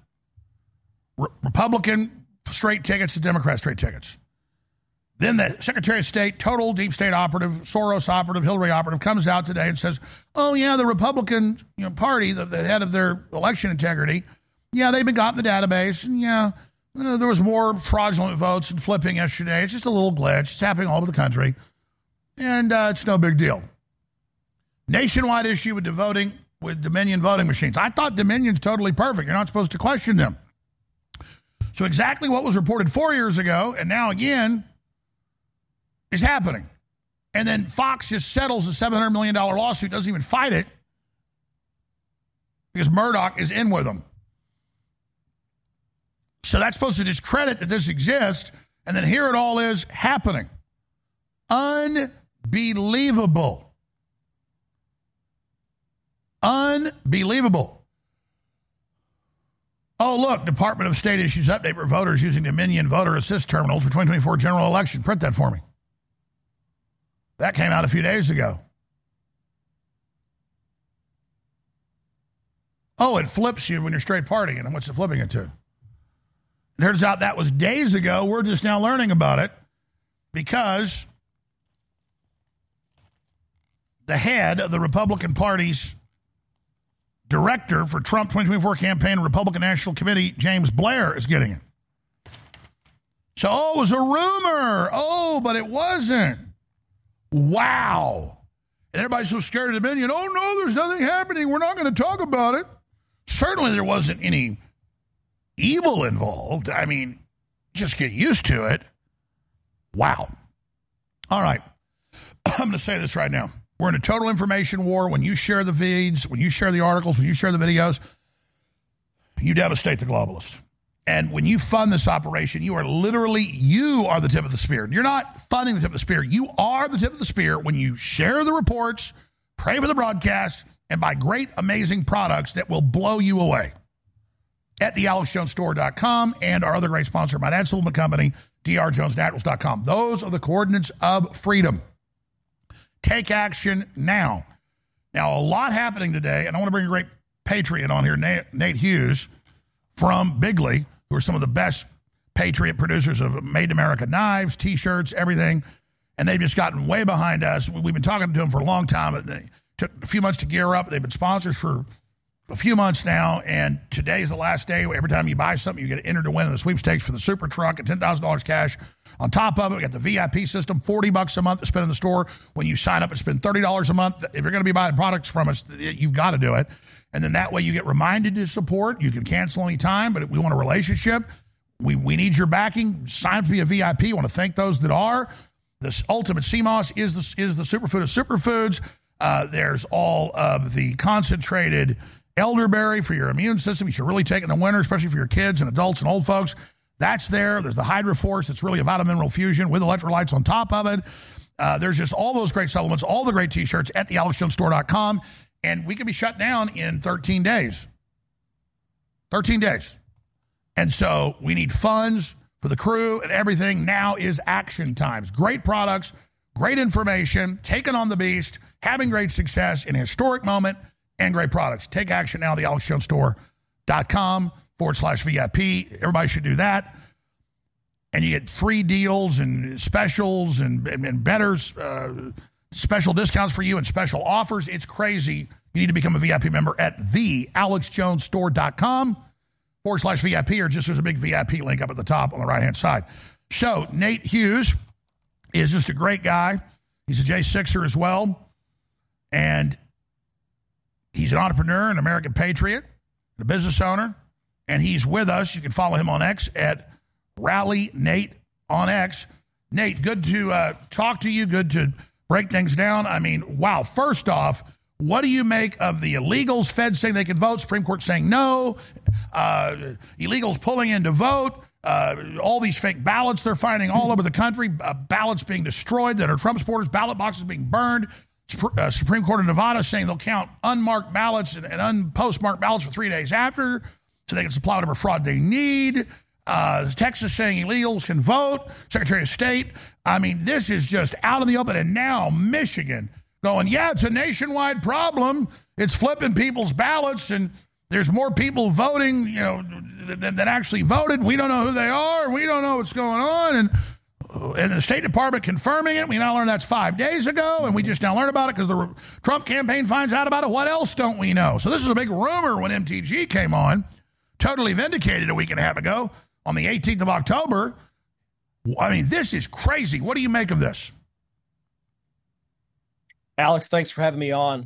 Republican straight tickets to Democrat straight tickets. Then the Secretary of State, total deep state operative, Soros operative, Hillary operative, comes out today and says, oh, yeah, the Republican party, the head of their election integrity, yeah, they've been got in the database, and yeah, there was more fraudulent votes and flipping yesterday. It's just a little glitch. It's happening all over the country, and it's no big deal. Nationwide issue with Dominion voting machines. I thought Dominion's totally perfect. You're not supposed to question them. So exactly what was reported 4 years ago, and now again, is happening. And then Fox just settles a $700 million lawsuit, doesn't even fight it, because Murdoch is in with them. So that's supposed to discredit that this exists, and then here it all is happening. Unbelievable. Unbelievable. Oh, look, Department of State issues update for voters using Dominion voter assist terminals for 2024 general election. Print that for me. That came out a few days ago. Oh, it flips you when you're straight partying. And what's it flipping it to? It turns out that was days ago. We're just now learning about it because the head of the Republican Party's director for Trump 2024 campaign, Republican National Committee, James Blair, is getting it. So, it was a rumor. Oh, but it wasn't. Wow. And everybody's so scared of Dominion. Oh, no, there's nothing happening. We're not going to talk about it. Certainly there wasn't any evil involved. I mean, just get used to it. Wow. All right. I'm going to say this right now. We're in a total information war. When you share the feeds, when you share the articles, when you share the videos, you devastate the globalists. And when you fund this operation, you are the tip of the spear. You're not funding the tip of the spear. You are the tip of the spear when you share the reports, pray for the broadcast, and buy great, amazing products that will blow you away. at thealexjonesstore.com, and our other great sponsor, My Dad's Supplement Company, drjonesnaturals.com. Those are the coordinates of freedom. Take action now. Now, a lot happening today, and I want to bring a great patriot on here, Nate Hughes from Bigley, who are some of the best patriot producers of Made in America knives, T-shirts, everything, and they've just gotten way behind us. We've been talking to them for a long time. It took a few months to gear up. They've been sponsors for a few months now, and today's the last day. Every time you buy something, you get entered to win in the sweepstakes for the super truck and $10,000 cash. On top of it, we got the VIP system, $40 a month to spend in the store. When you sign up and spend $30 a month, if you're going to be buying products from us, you've got to do it. And then that way you get reminded to support. You can cancel any time, but we want a relationship. We need your backing. Sign up to be a VIP. I want to thank those that are. This Ultimate Sea Moss is the superfood of superfoods. There's all of the concentrated elderberry for your immune system. You should really take it in the winter, especially for your kids and adults and old folks. That's there. There's the Hydra Force. It's really a vitamin mineral fusion with electrolytes on top of it. There's just all those great supplements, all the great T-shirts at thealexjonesstore.com. And we could be shut down in 13 days. 13 days. And so we need funds for the crew and everything. Now is action times. Great products, great information, taking on the beast, having great success in a historic moment, and great products. Take action now, thealexjonesstore.com/VIP. Everybody should do that. And you get free deals and specials and better special discounts for you and special offers. It's crazy. You need to become a VIP member at thealexjonesstore.com/VIP, or just there's a big VIP link up at the top on the right-hand side. So Nate Hughes is just a great guy. He's a J6er as well. And he's an entrepreneur, an American patriot, a business owner, and he's with us. You can follow him on X at Rally Nate on X. Nate, good to talk to you. Good to break things down. I mean, wow. First off, what do you make of the illegals? Feds saying they can vote, Supreme Court saying no, illegals pulling in to vote, all these fake ballots they're finding all over the country, ballots being destroyed that are Trump supporters, ballot boxes being burned. Supreme Court of Nevada saying they'll count unmarked ballots and unpostmarked ballots for 3 days after so they can supply whatever fraud they need. Texas saying illegals can vote. Secretary of State. I mean, this is just out in the open. And now Michigan going, yeah, it's a nationwide problem. It's flipping people's ballots, and there's more people voting, you know, than actually voted. We don't know who they are. We don't know what's going on. And the State Department confirming it. We now learned that's 5 days ago, and we just now learned about it because the Trump campaign finds out about it. What else don't we know? So this is a big rumor when MTG came on, totally vindicated a week and a half ago on the 18th of October. I mean, this is crazy. What do you make of this? Alex, thanks for having me on.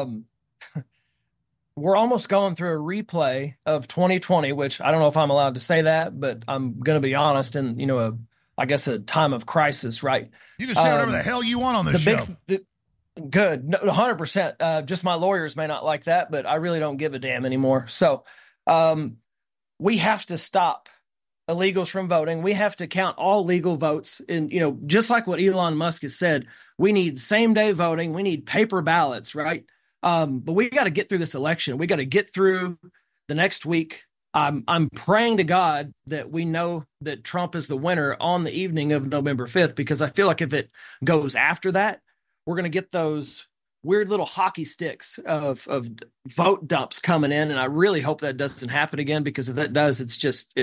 We're almost going through a replay of 2020, which I don't know if I'm allowed to say that, but I'm going to be honest. And, you know, I guess a time of crisis, right? You can say whatever the hell you want on this show. Good. No, 100%. Just my lawyers may not like that, but I really don't give a damn anymore. So we have to stop illegals from voting. We have to count all legal votes. And, you know, just like what Elon Musk has said, we need same-day voting. We need paper ballots, right? But we got to get through this election. We got to get through the next week. I'm praying to God that we know that Trump is the winner on the evening of November 5th, because I feel like if it goes after that, we're going to get those weird little hockey sticks of vote dumps coming in. And I really hope that doesn't happen again, because if that does, it's just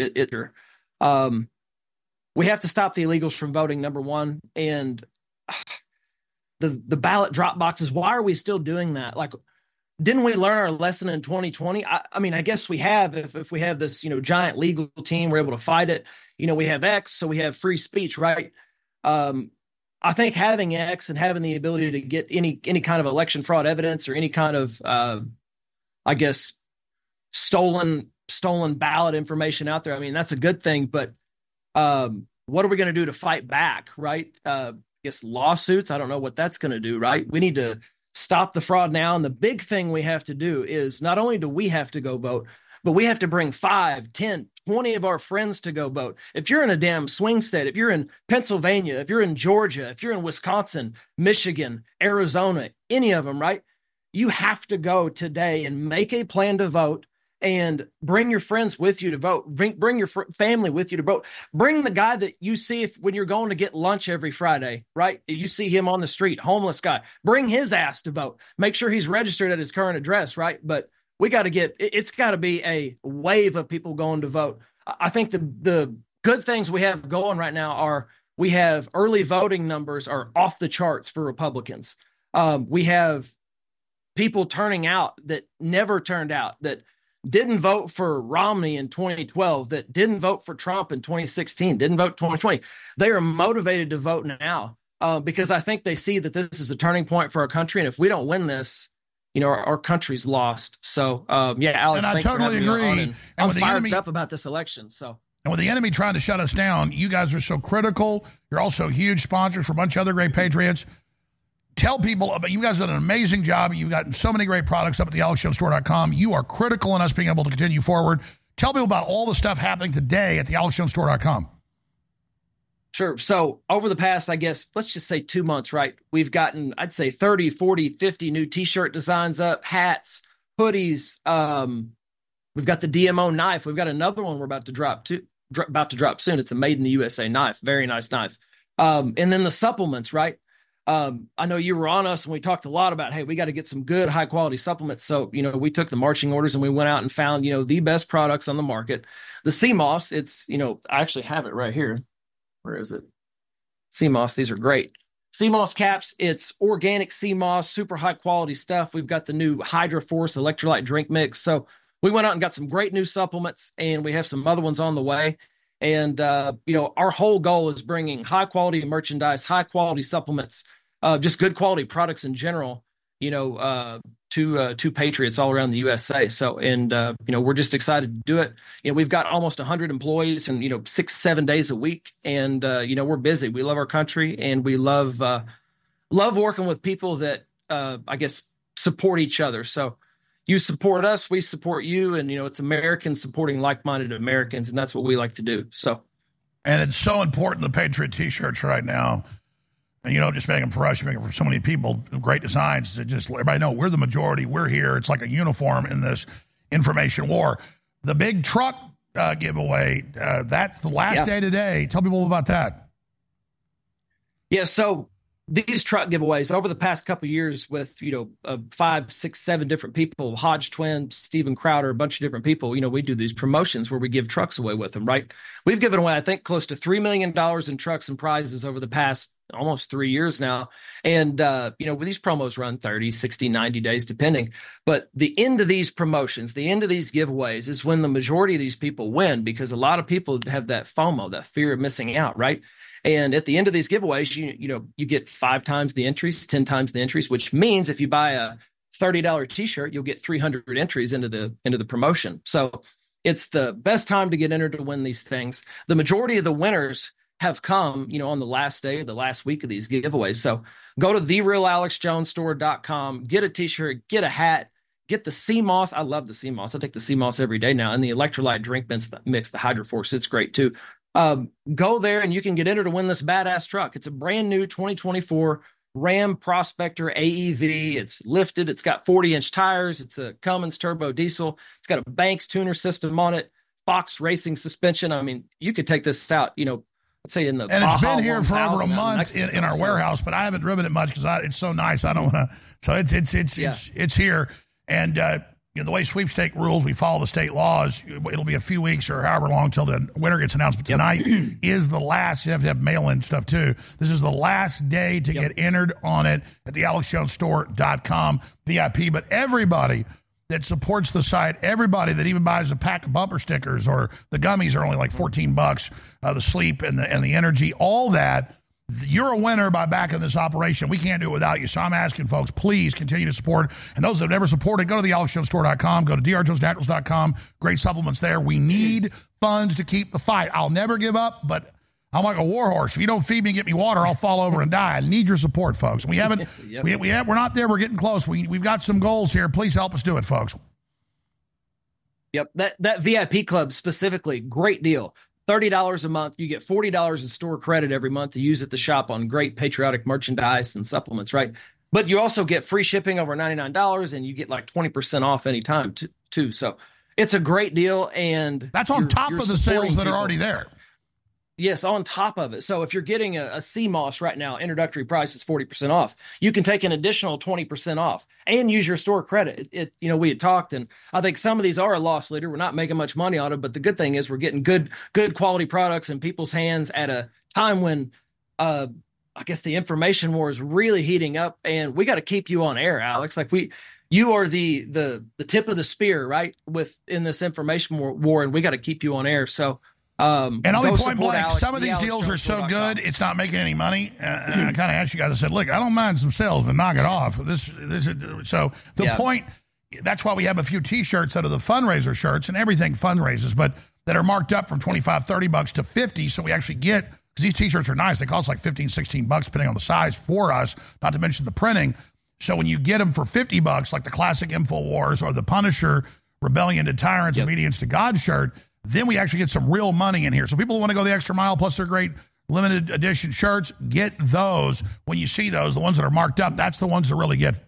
we have to stop the illegals from voting, number one. And the ballot drop boxes, why are we still doing that? Like, didn't we learn our lesson in 2020? I mean, I guess we have. If we have this, you know, giant legal team, we're able to fight it. You know, we have X, so we have free speech, right? I think having X and having the ability to get any kind of election fraud evidence or any kind of, I guess, stolen ballot information out there, I mean, that's a good thing. But what are we going to do to fight back, right? I guess lawsuits. I don't know what that's going to do, right? We need to stop the fraud now. And the big thing we have to do is not only do we have to go vote, but we have to bring 5, 10, 20 of our friends to go vote. If you're in a damn swing state, if you're in Pennsylvania, if you're in Georgia, if you're in Wisconsin, Michigan, Arizona, any of them, right? You have to go today and make a plan to vote and bring your friends with you to vote. Bring your family with you to vote. Bring the guy that you see when you're going to get lunch every Friday, right? You see him on the street, homeless guy. Bring his ass to vote. Make sure he's registered at his current address, right? But we got to it's got to be a wave of people going to vote. I think the good things we have going right now are we have early voting numbers are off the charts for Republicans. We have people turning out that never turned out, that didn't vote for Romney in 2012, that didn't vote for Trump in 2016, didn't vote 2020. They are motivated to vote now because I think they see that this is a turning point for our country. And if we don't win this, our country's lost. So, Alex, and thanks I totally for having me agree. on. I'm fired up about this election. So. And with the enemy trying to shut us down, you guys are so critical. You're also huge sponsors for a bunch of other great patriots. Tell people about you guys have done an amazing job. You've gotten so many great products up at the AlexJonesStore.com. You are critical in us being able to continue forward. Tell people about all the stuff happening today at the AlexJonesStore.com. Sure. So over the past, I guess, let's just say 2 months, right? We've gotten, I'd say 30, 40, 50 new T-shirt designs up, hats, hoodies. We've got the DMO knife. We've got another one we're about to drop soon. It's a made in the USA knife. Very nice knife. And then the supplements, right? I know you were on us and we talked a lot about, hey, we got to get some good high quality supplements. So, we took the marching orders and we went out and found, the best products on the market. The CMOS, it's, I actually have it right here. Where is it? CMOS. These are great. CMOS caps. It's organic CMOS, super high quality stuff. We've got the new Hydra Force electrolyte drink mix. So we went out and got some great new supplements, and we have some other ones on the way. And, our whole goal is bringing high quality merchandise, high quality supplements, just good quality products in general, to patriots all around the USA. So, and, we're just excited to do it. We've got almost 100 employees and, 6-7 days a week. And, we're busy. We love our country, and we love working with people that, I guess, support each other. So you support us, we support you. And, it's Americans supporting like-minded Americans. And that's what we like to do. So. And it's so important, the Patriot T-shirts right now. And you don't just make them for us, you make them for so many people. Great designs that just let everybody know we're the majority. We're here. It's like a uniform in this information war. The big truck giveaway, that's the last day today. Tell people about that. Yeah, so these truck giveaways over the past couple of years with, 5, 6, 7 different people, Hodge Twin, Steven Crowder, a bunch of different people, we do these promotions where we give trucks away with them, right? We've given away, I think, close to $3 million in trucks and prizes over the past almost 3 years now. And, these promos run 30, 60, 90 days, depending. But the end of these promotions, the end of these giveaways is when the majority of these people win, because a lot of people have that FOMO, that fear of missing out, right? And at the end of these giveaways, you get 5 times the entries, 10 times the entries, which means if you buy a $30 T-shirt, you'll get 300 entries into the promotion. So it's the best time to get entered to win these things. The majority of the winners have come, on the last day, the last week of these giveaways. So go to TheRealAlexJonesStore.com, get a T-shirt, get a hat, get the CMOS. I love the CMOS. I take the CMOS every day now. And the electrolyte drink mix, the Hydro Force, it's great too. Go there and you can get entered to win this badass truck. It's a brand new 2024 Ram Prospector AEV. It's lifted. It's got 40-inch tires. It's a Cummins turbo diesel. It's got a Banks tuner system on it, Fox racing suspension. I mean, you could take this out, let's say in the and it's been here for over a month in our warehouse, but I haven't driven it much because it's so nice. I don't want to. So it's here, and the way sweepstake rules, we follow the state laws. It'll be a few weeks or however long till the winner gets announced. But tonight is the last. You have to have mail-in stuff too. This is the last day to get entered on it at the AlexJonesStore.com VIP. But everybody that supports the site, everybody that even buys a pack of bumper stickers or the gummies are only like $14, the sleep and the energy, all that, you're a winner by backing this operation. We can't do it without you. So I'm asking folks, please continue to support. And those that have never supported, go to the AlexJonesStore.com, go to drjonesnaturals.com. Great supplements there. We need funds to keep the fight. I'll never give up, but I'm like a war horse. If you don't feed me and get me water, I'll fall over and die. I need your support, folks. We haven't, we're not there. We're getting close. We've got some goals here. Please help us do it, folks. Yep. That VIP club specifically, great deal. $30 a month. You get $40 in store credit every month to use at the shop on great patriotic merchandise and supplements, right? But you also get free shipping over $99 and you get like 20% off anytime too. So it's a great deal, and that's on top of the sales that are already there. Yes, on top of it. So if you're getting a CMOS right now, introductory price is 40% off. You can take an additional 20% off and use your store credit. We had talked, and I think some of these are a loss leader. We're not making much money on it, but the good thing is we're getting good quality products in people's hands at a time when, I guess the information war is really heating up, and we got to keep you on air, Alex. Like you are the tip of the spear, right? In this information war, and we got to keep you on air. So. And only point blank, Alex, some of these deals are so good, it's not making any money. And I kind of asked you guys, I said, look, I don't mind some sales, but knock it off. So the point, that's why we have a few T-shirts that are the fundraiser shirts, and everything fundraises, but that are marked up from $25, $30 to $50. So we actually get, because these T-shirts are nice, they cost like $15, $16 depending on the size for us, not to mention the printing. So when you get them for $50, like the classic InfoWars or the Punisher Rebellion to Tyrants, Obedience to God shirt, then we actually get some real money in here. So people who want to go the extra mile, plus they're great limited edition shirts, get those. When you see those, the ones that are marked up, that's the ones to really get.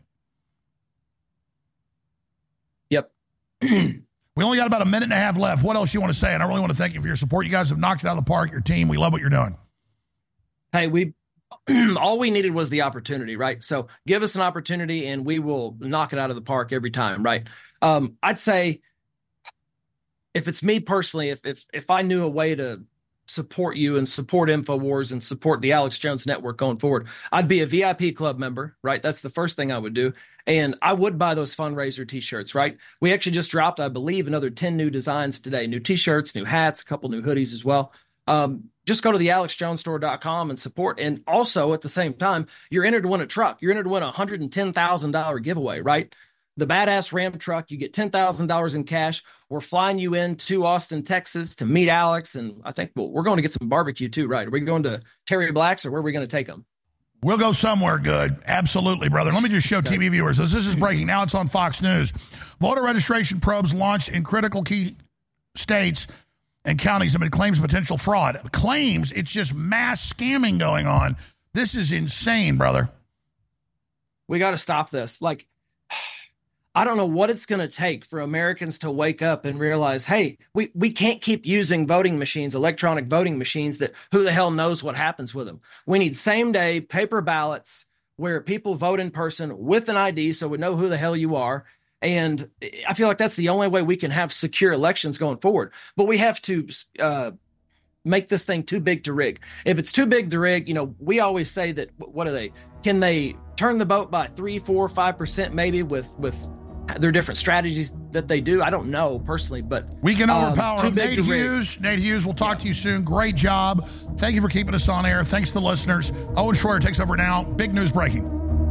Yep. We only got about a minute and a half left. What else you want to say? And I really want to thank you for your support. You guys have knocked it out of the park, your team. We love what you're doing. Hey, all we needed was the opportunity, right? So give us an opportunity and we will knock it out of the park every time, right? I'd say, if it's me personally, if I knew a way to support you and support InfoWars and support the Alex Jones Network going forward, I'd be a VIP club member, right? That's the first thing I would do. And I would buy those fundraiser T-shirts, right? We actually just dropped, I believe, another 10 new designs today. New T-shirts, new hats, a couple new hoodies as well. Just go to the alexjonesstore.com and support. And also, at the same time, you're entered to win a truck. You're entered to win a $110,000 giveaway, right? The Badass Ram truck, you get $10,000 in cash. We're flying you into Austin, Texas to meet Alex. And I think we're going to get some barbecue too, right? Are we going to Terry Black's or where are we going to take them? We'll go somewhere good. Absolutely, brother. Let me just show TV viewers. This is breaking. Now it's on Fox News. Voter registration probes launched in critical key states and counties amid claims of potential fraud. Claims, it's just mass scamming going on. This is insane, brother. We got to stop this. Like, I don't know what it's going to take for Americans to wake up and realize, hey, we can't keep using voting machines, electronic voting machines, that who the hell knows what happens with them. We need same-day paper ballots where people vote in person with an ID so we know who the hell you are. And I feel like that's the only way we can have secure elections going forward. But we have to make this thing too big to rig. If it's too big to rig, we always say that, what are they? Can they turn the vote by 3%, 4%, 5% maybe with their different strategies that they do? I don't know personally, but we can overpower them. Nate Hughes, we'll talk to you soon. Great job. Thank you for keeping us on air. Thanks to the listeners. Owen Schroyer takes over now. Big news breaking.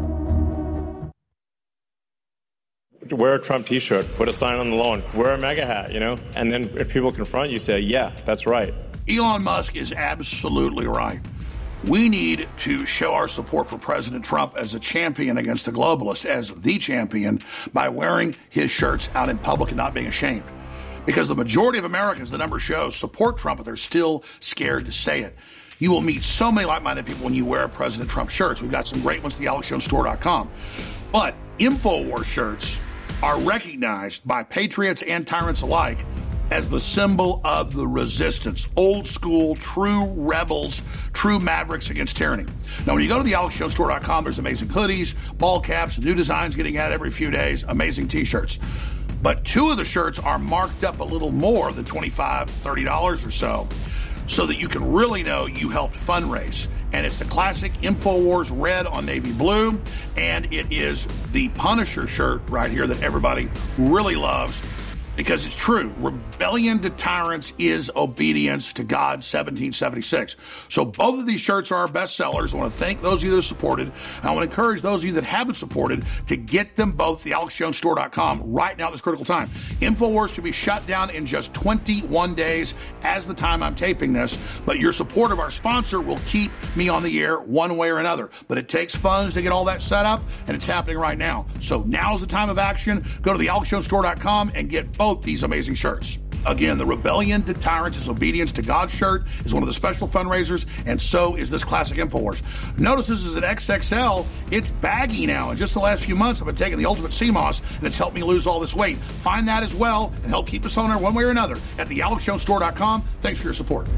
Wear a Trump t-shirt, put a sign on the lawn, wear a MAGA hat, and then if people confront you, say, yeah, that's right. Elon Musk is absolutely right. We need to show our support for President Trump as a champion against the globalists, as the champion, by wearing his shirts out in public and not being ashamed. Because the majority of Americans, the number shows, support Trump, but they're still scared to say it. You will meet so many like-minded people when you wear President Trump shirts. We've got some great ones at the alexjonesstore.com. But InfoWars shirts are recognized by patriots and tyrants alike as the symbol of the resistance. Old school, true rebels, true mavericks against tyranny. Now, when you go to the alexjonesstore.com, there's amazing hoodies, ball caps, new designs getting added every few days, amazing T-shirts. But two of the shirts are marked up a little more than $25, $30 or so that you can really know you helped fundraise. And it's the classic InfoWars red on navy blue, and it is the Punisher shirt right here that everybody really loves. Because it's true, rebellion to tyrants is obedience to God, 1776. So both of these shirts are our best sellers. I want to thank those of you that have supported. And I want to encourage those of you that haven't supported to get them both, the alexjonesstore.com, right now at this critical time. InfoWars to be shut down in just 21 days as the time I'm taping this. But your support of our sponsor will keep me on the air one way or another. But it takes funds to get all that set up, and it's happening right now. So now's the time of action. Go to the alexjonesstore.com and get both these amazing shirts. Again, the Rebellion to Tyrants is Obedience to God shirt is one of the special fundraisers, and so is this classic InfoWars. Notice this is an XXL. It's baggy now. In just the last few months, I've been taking the Ultimate CMOS, and it's helped me lose all this weight. Find that as well and help keep us on there one way or another at thealexjonesstore.com. Thanks for your support.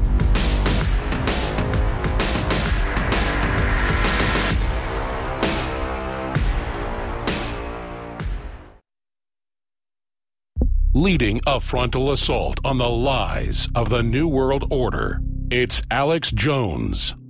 Leading a frontal assault on the lies of the New World Order, it's Alex Jones.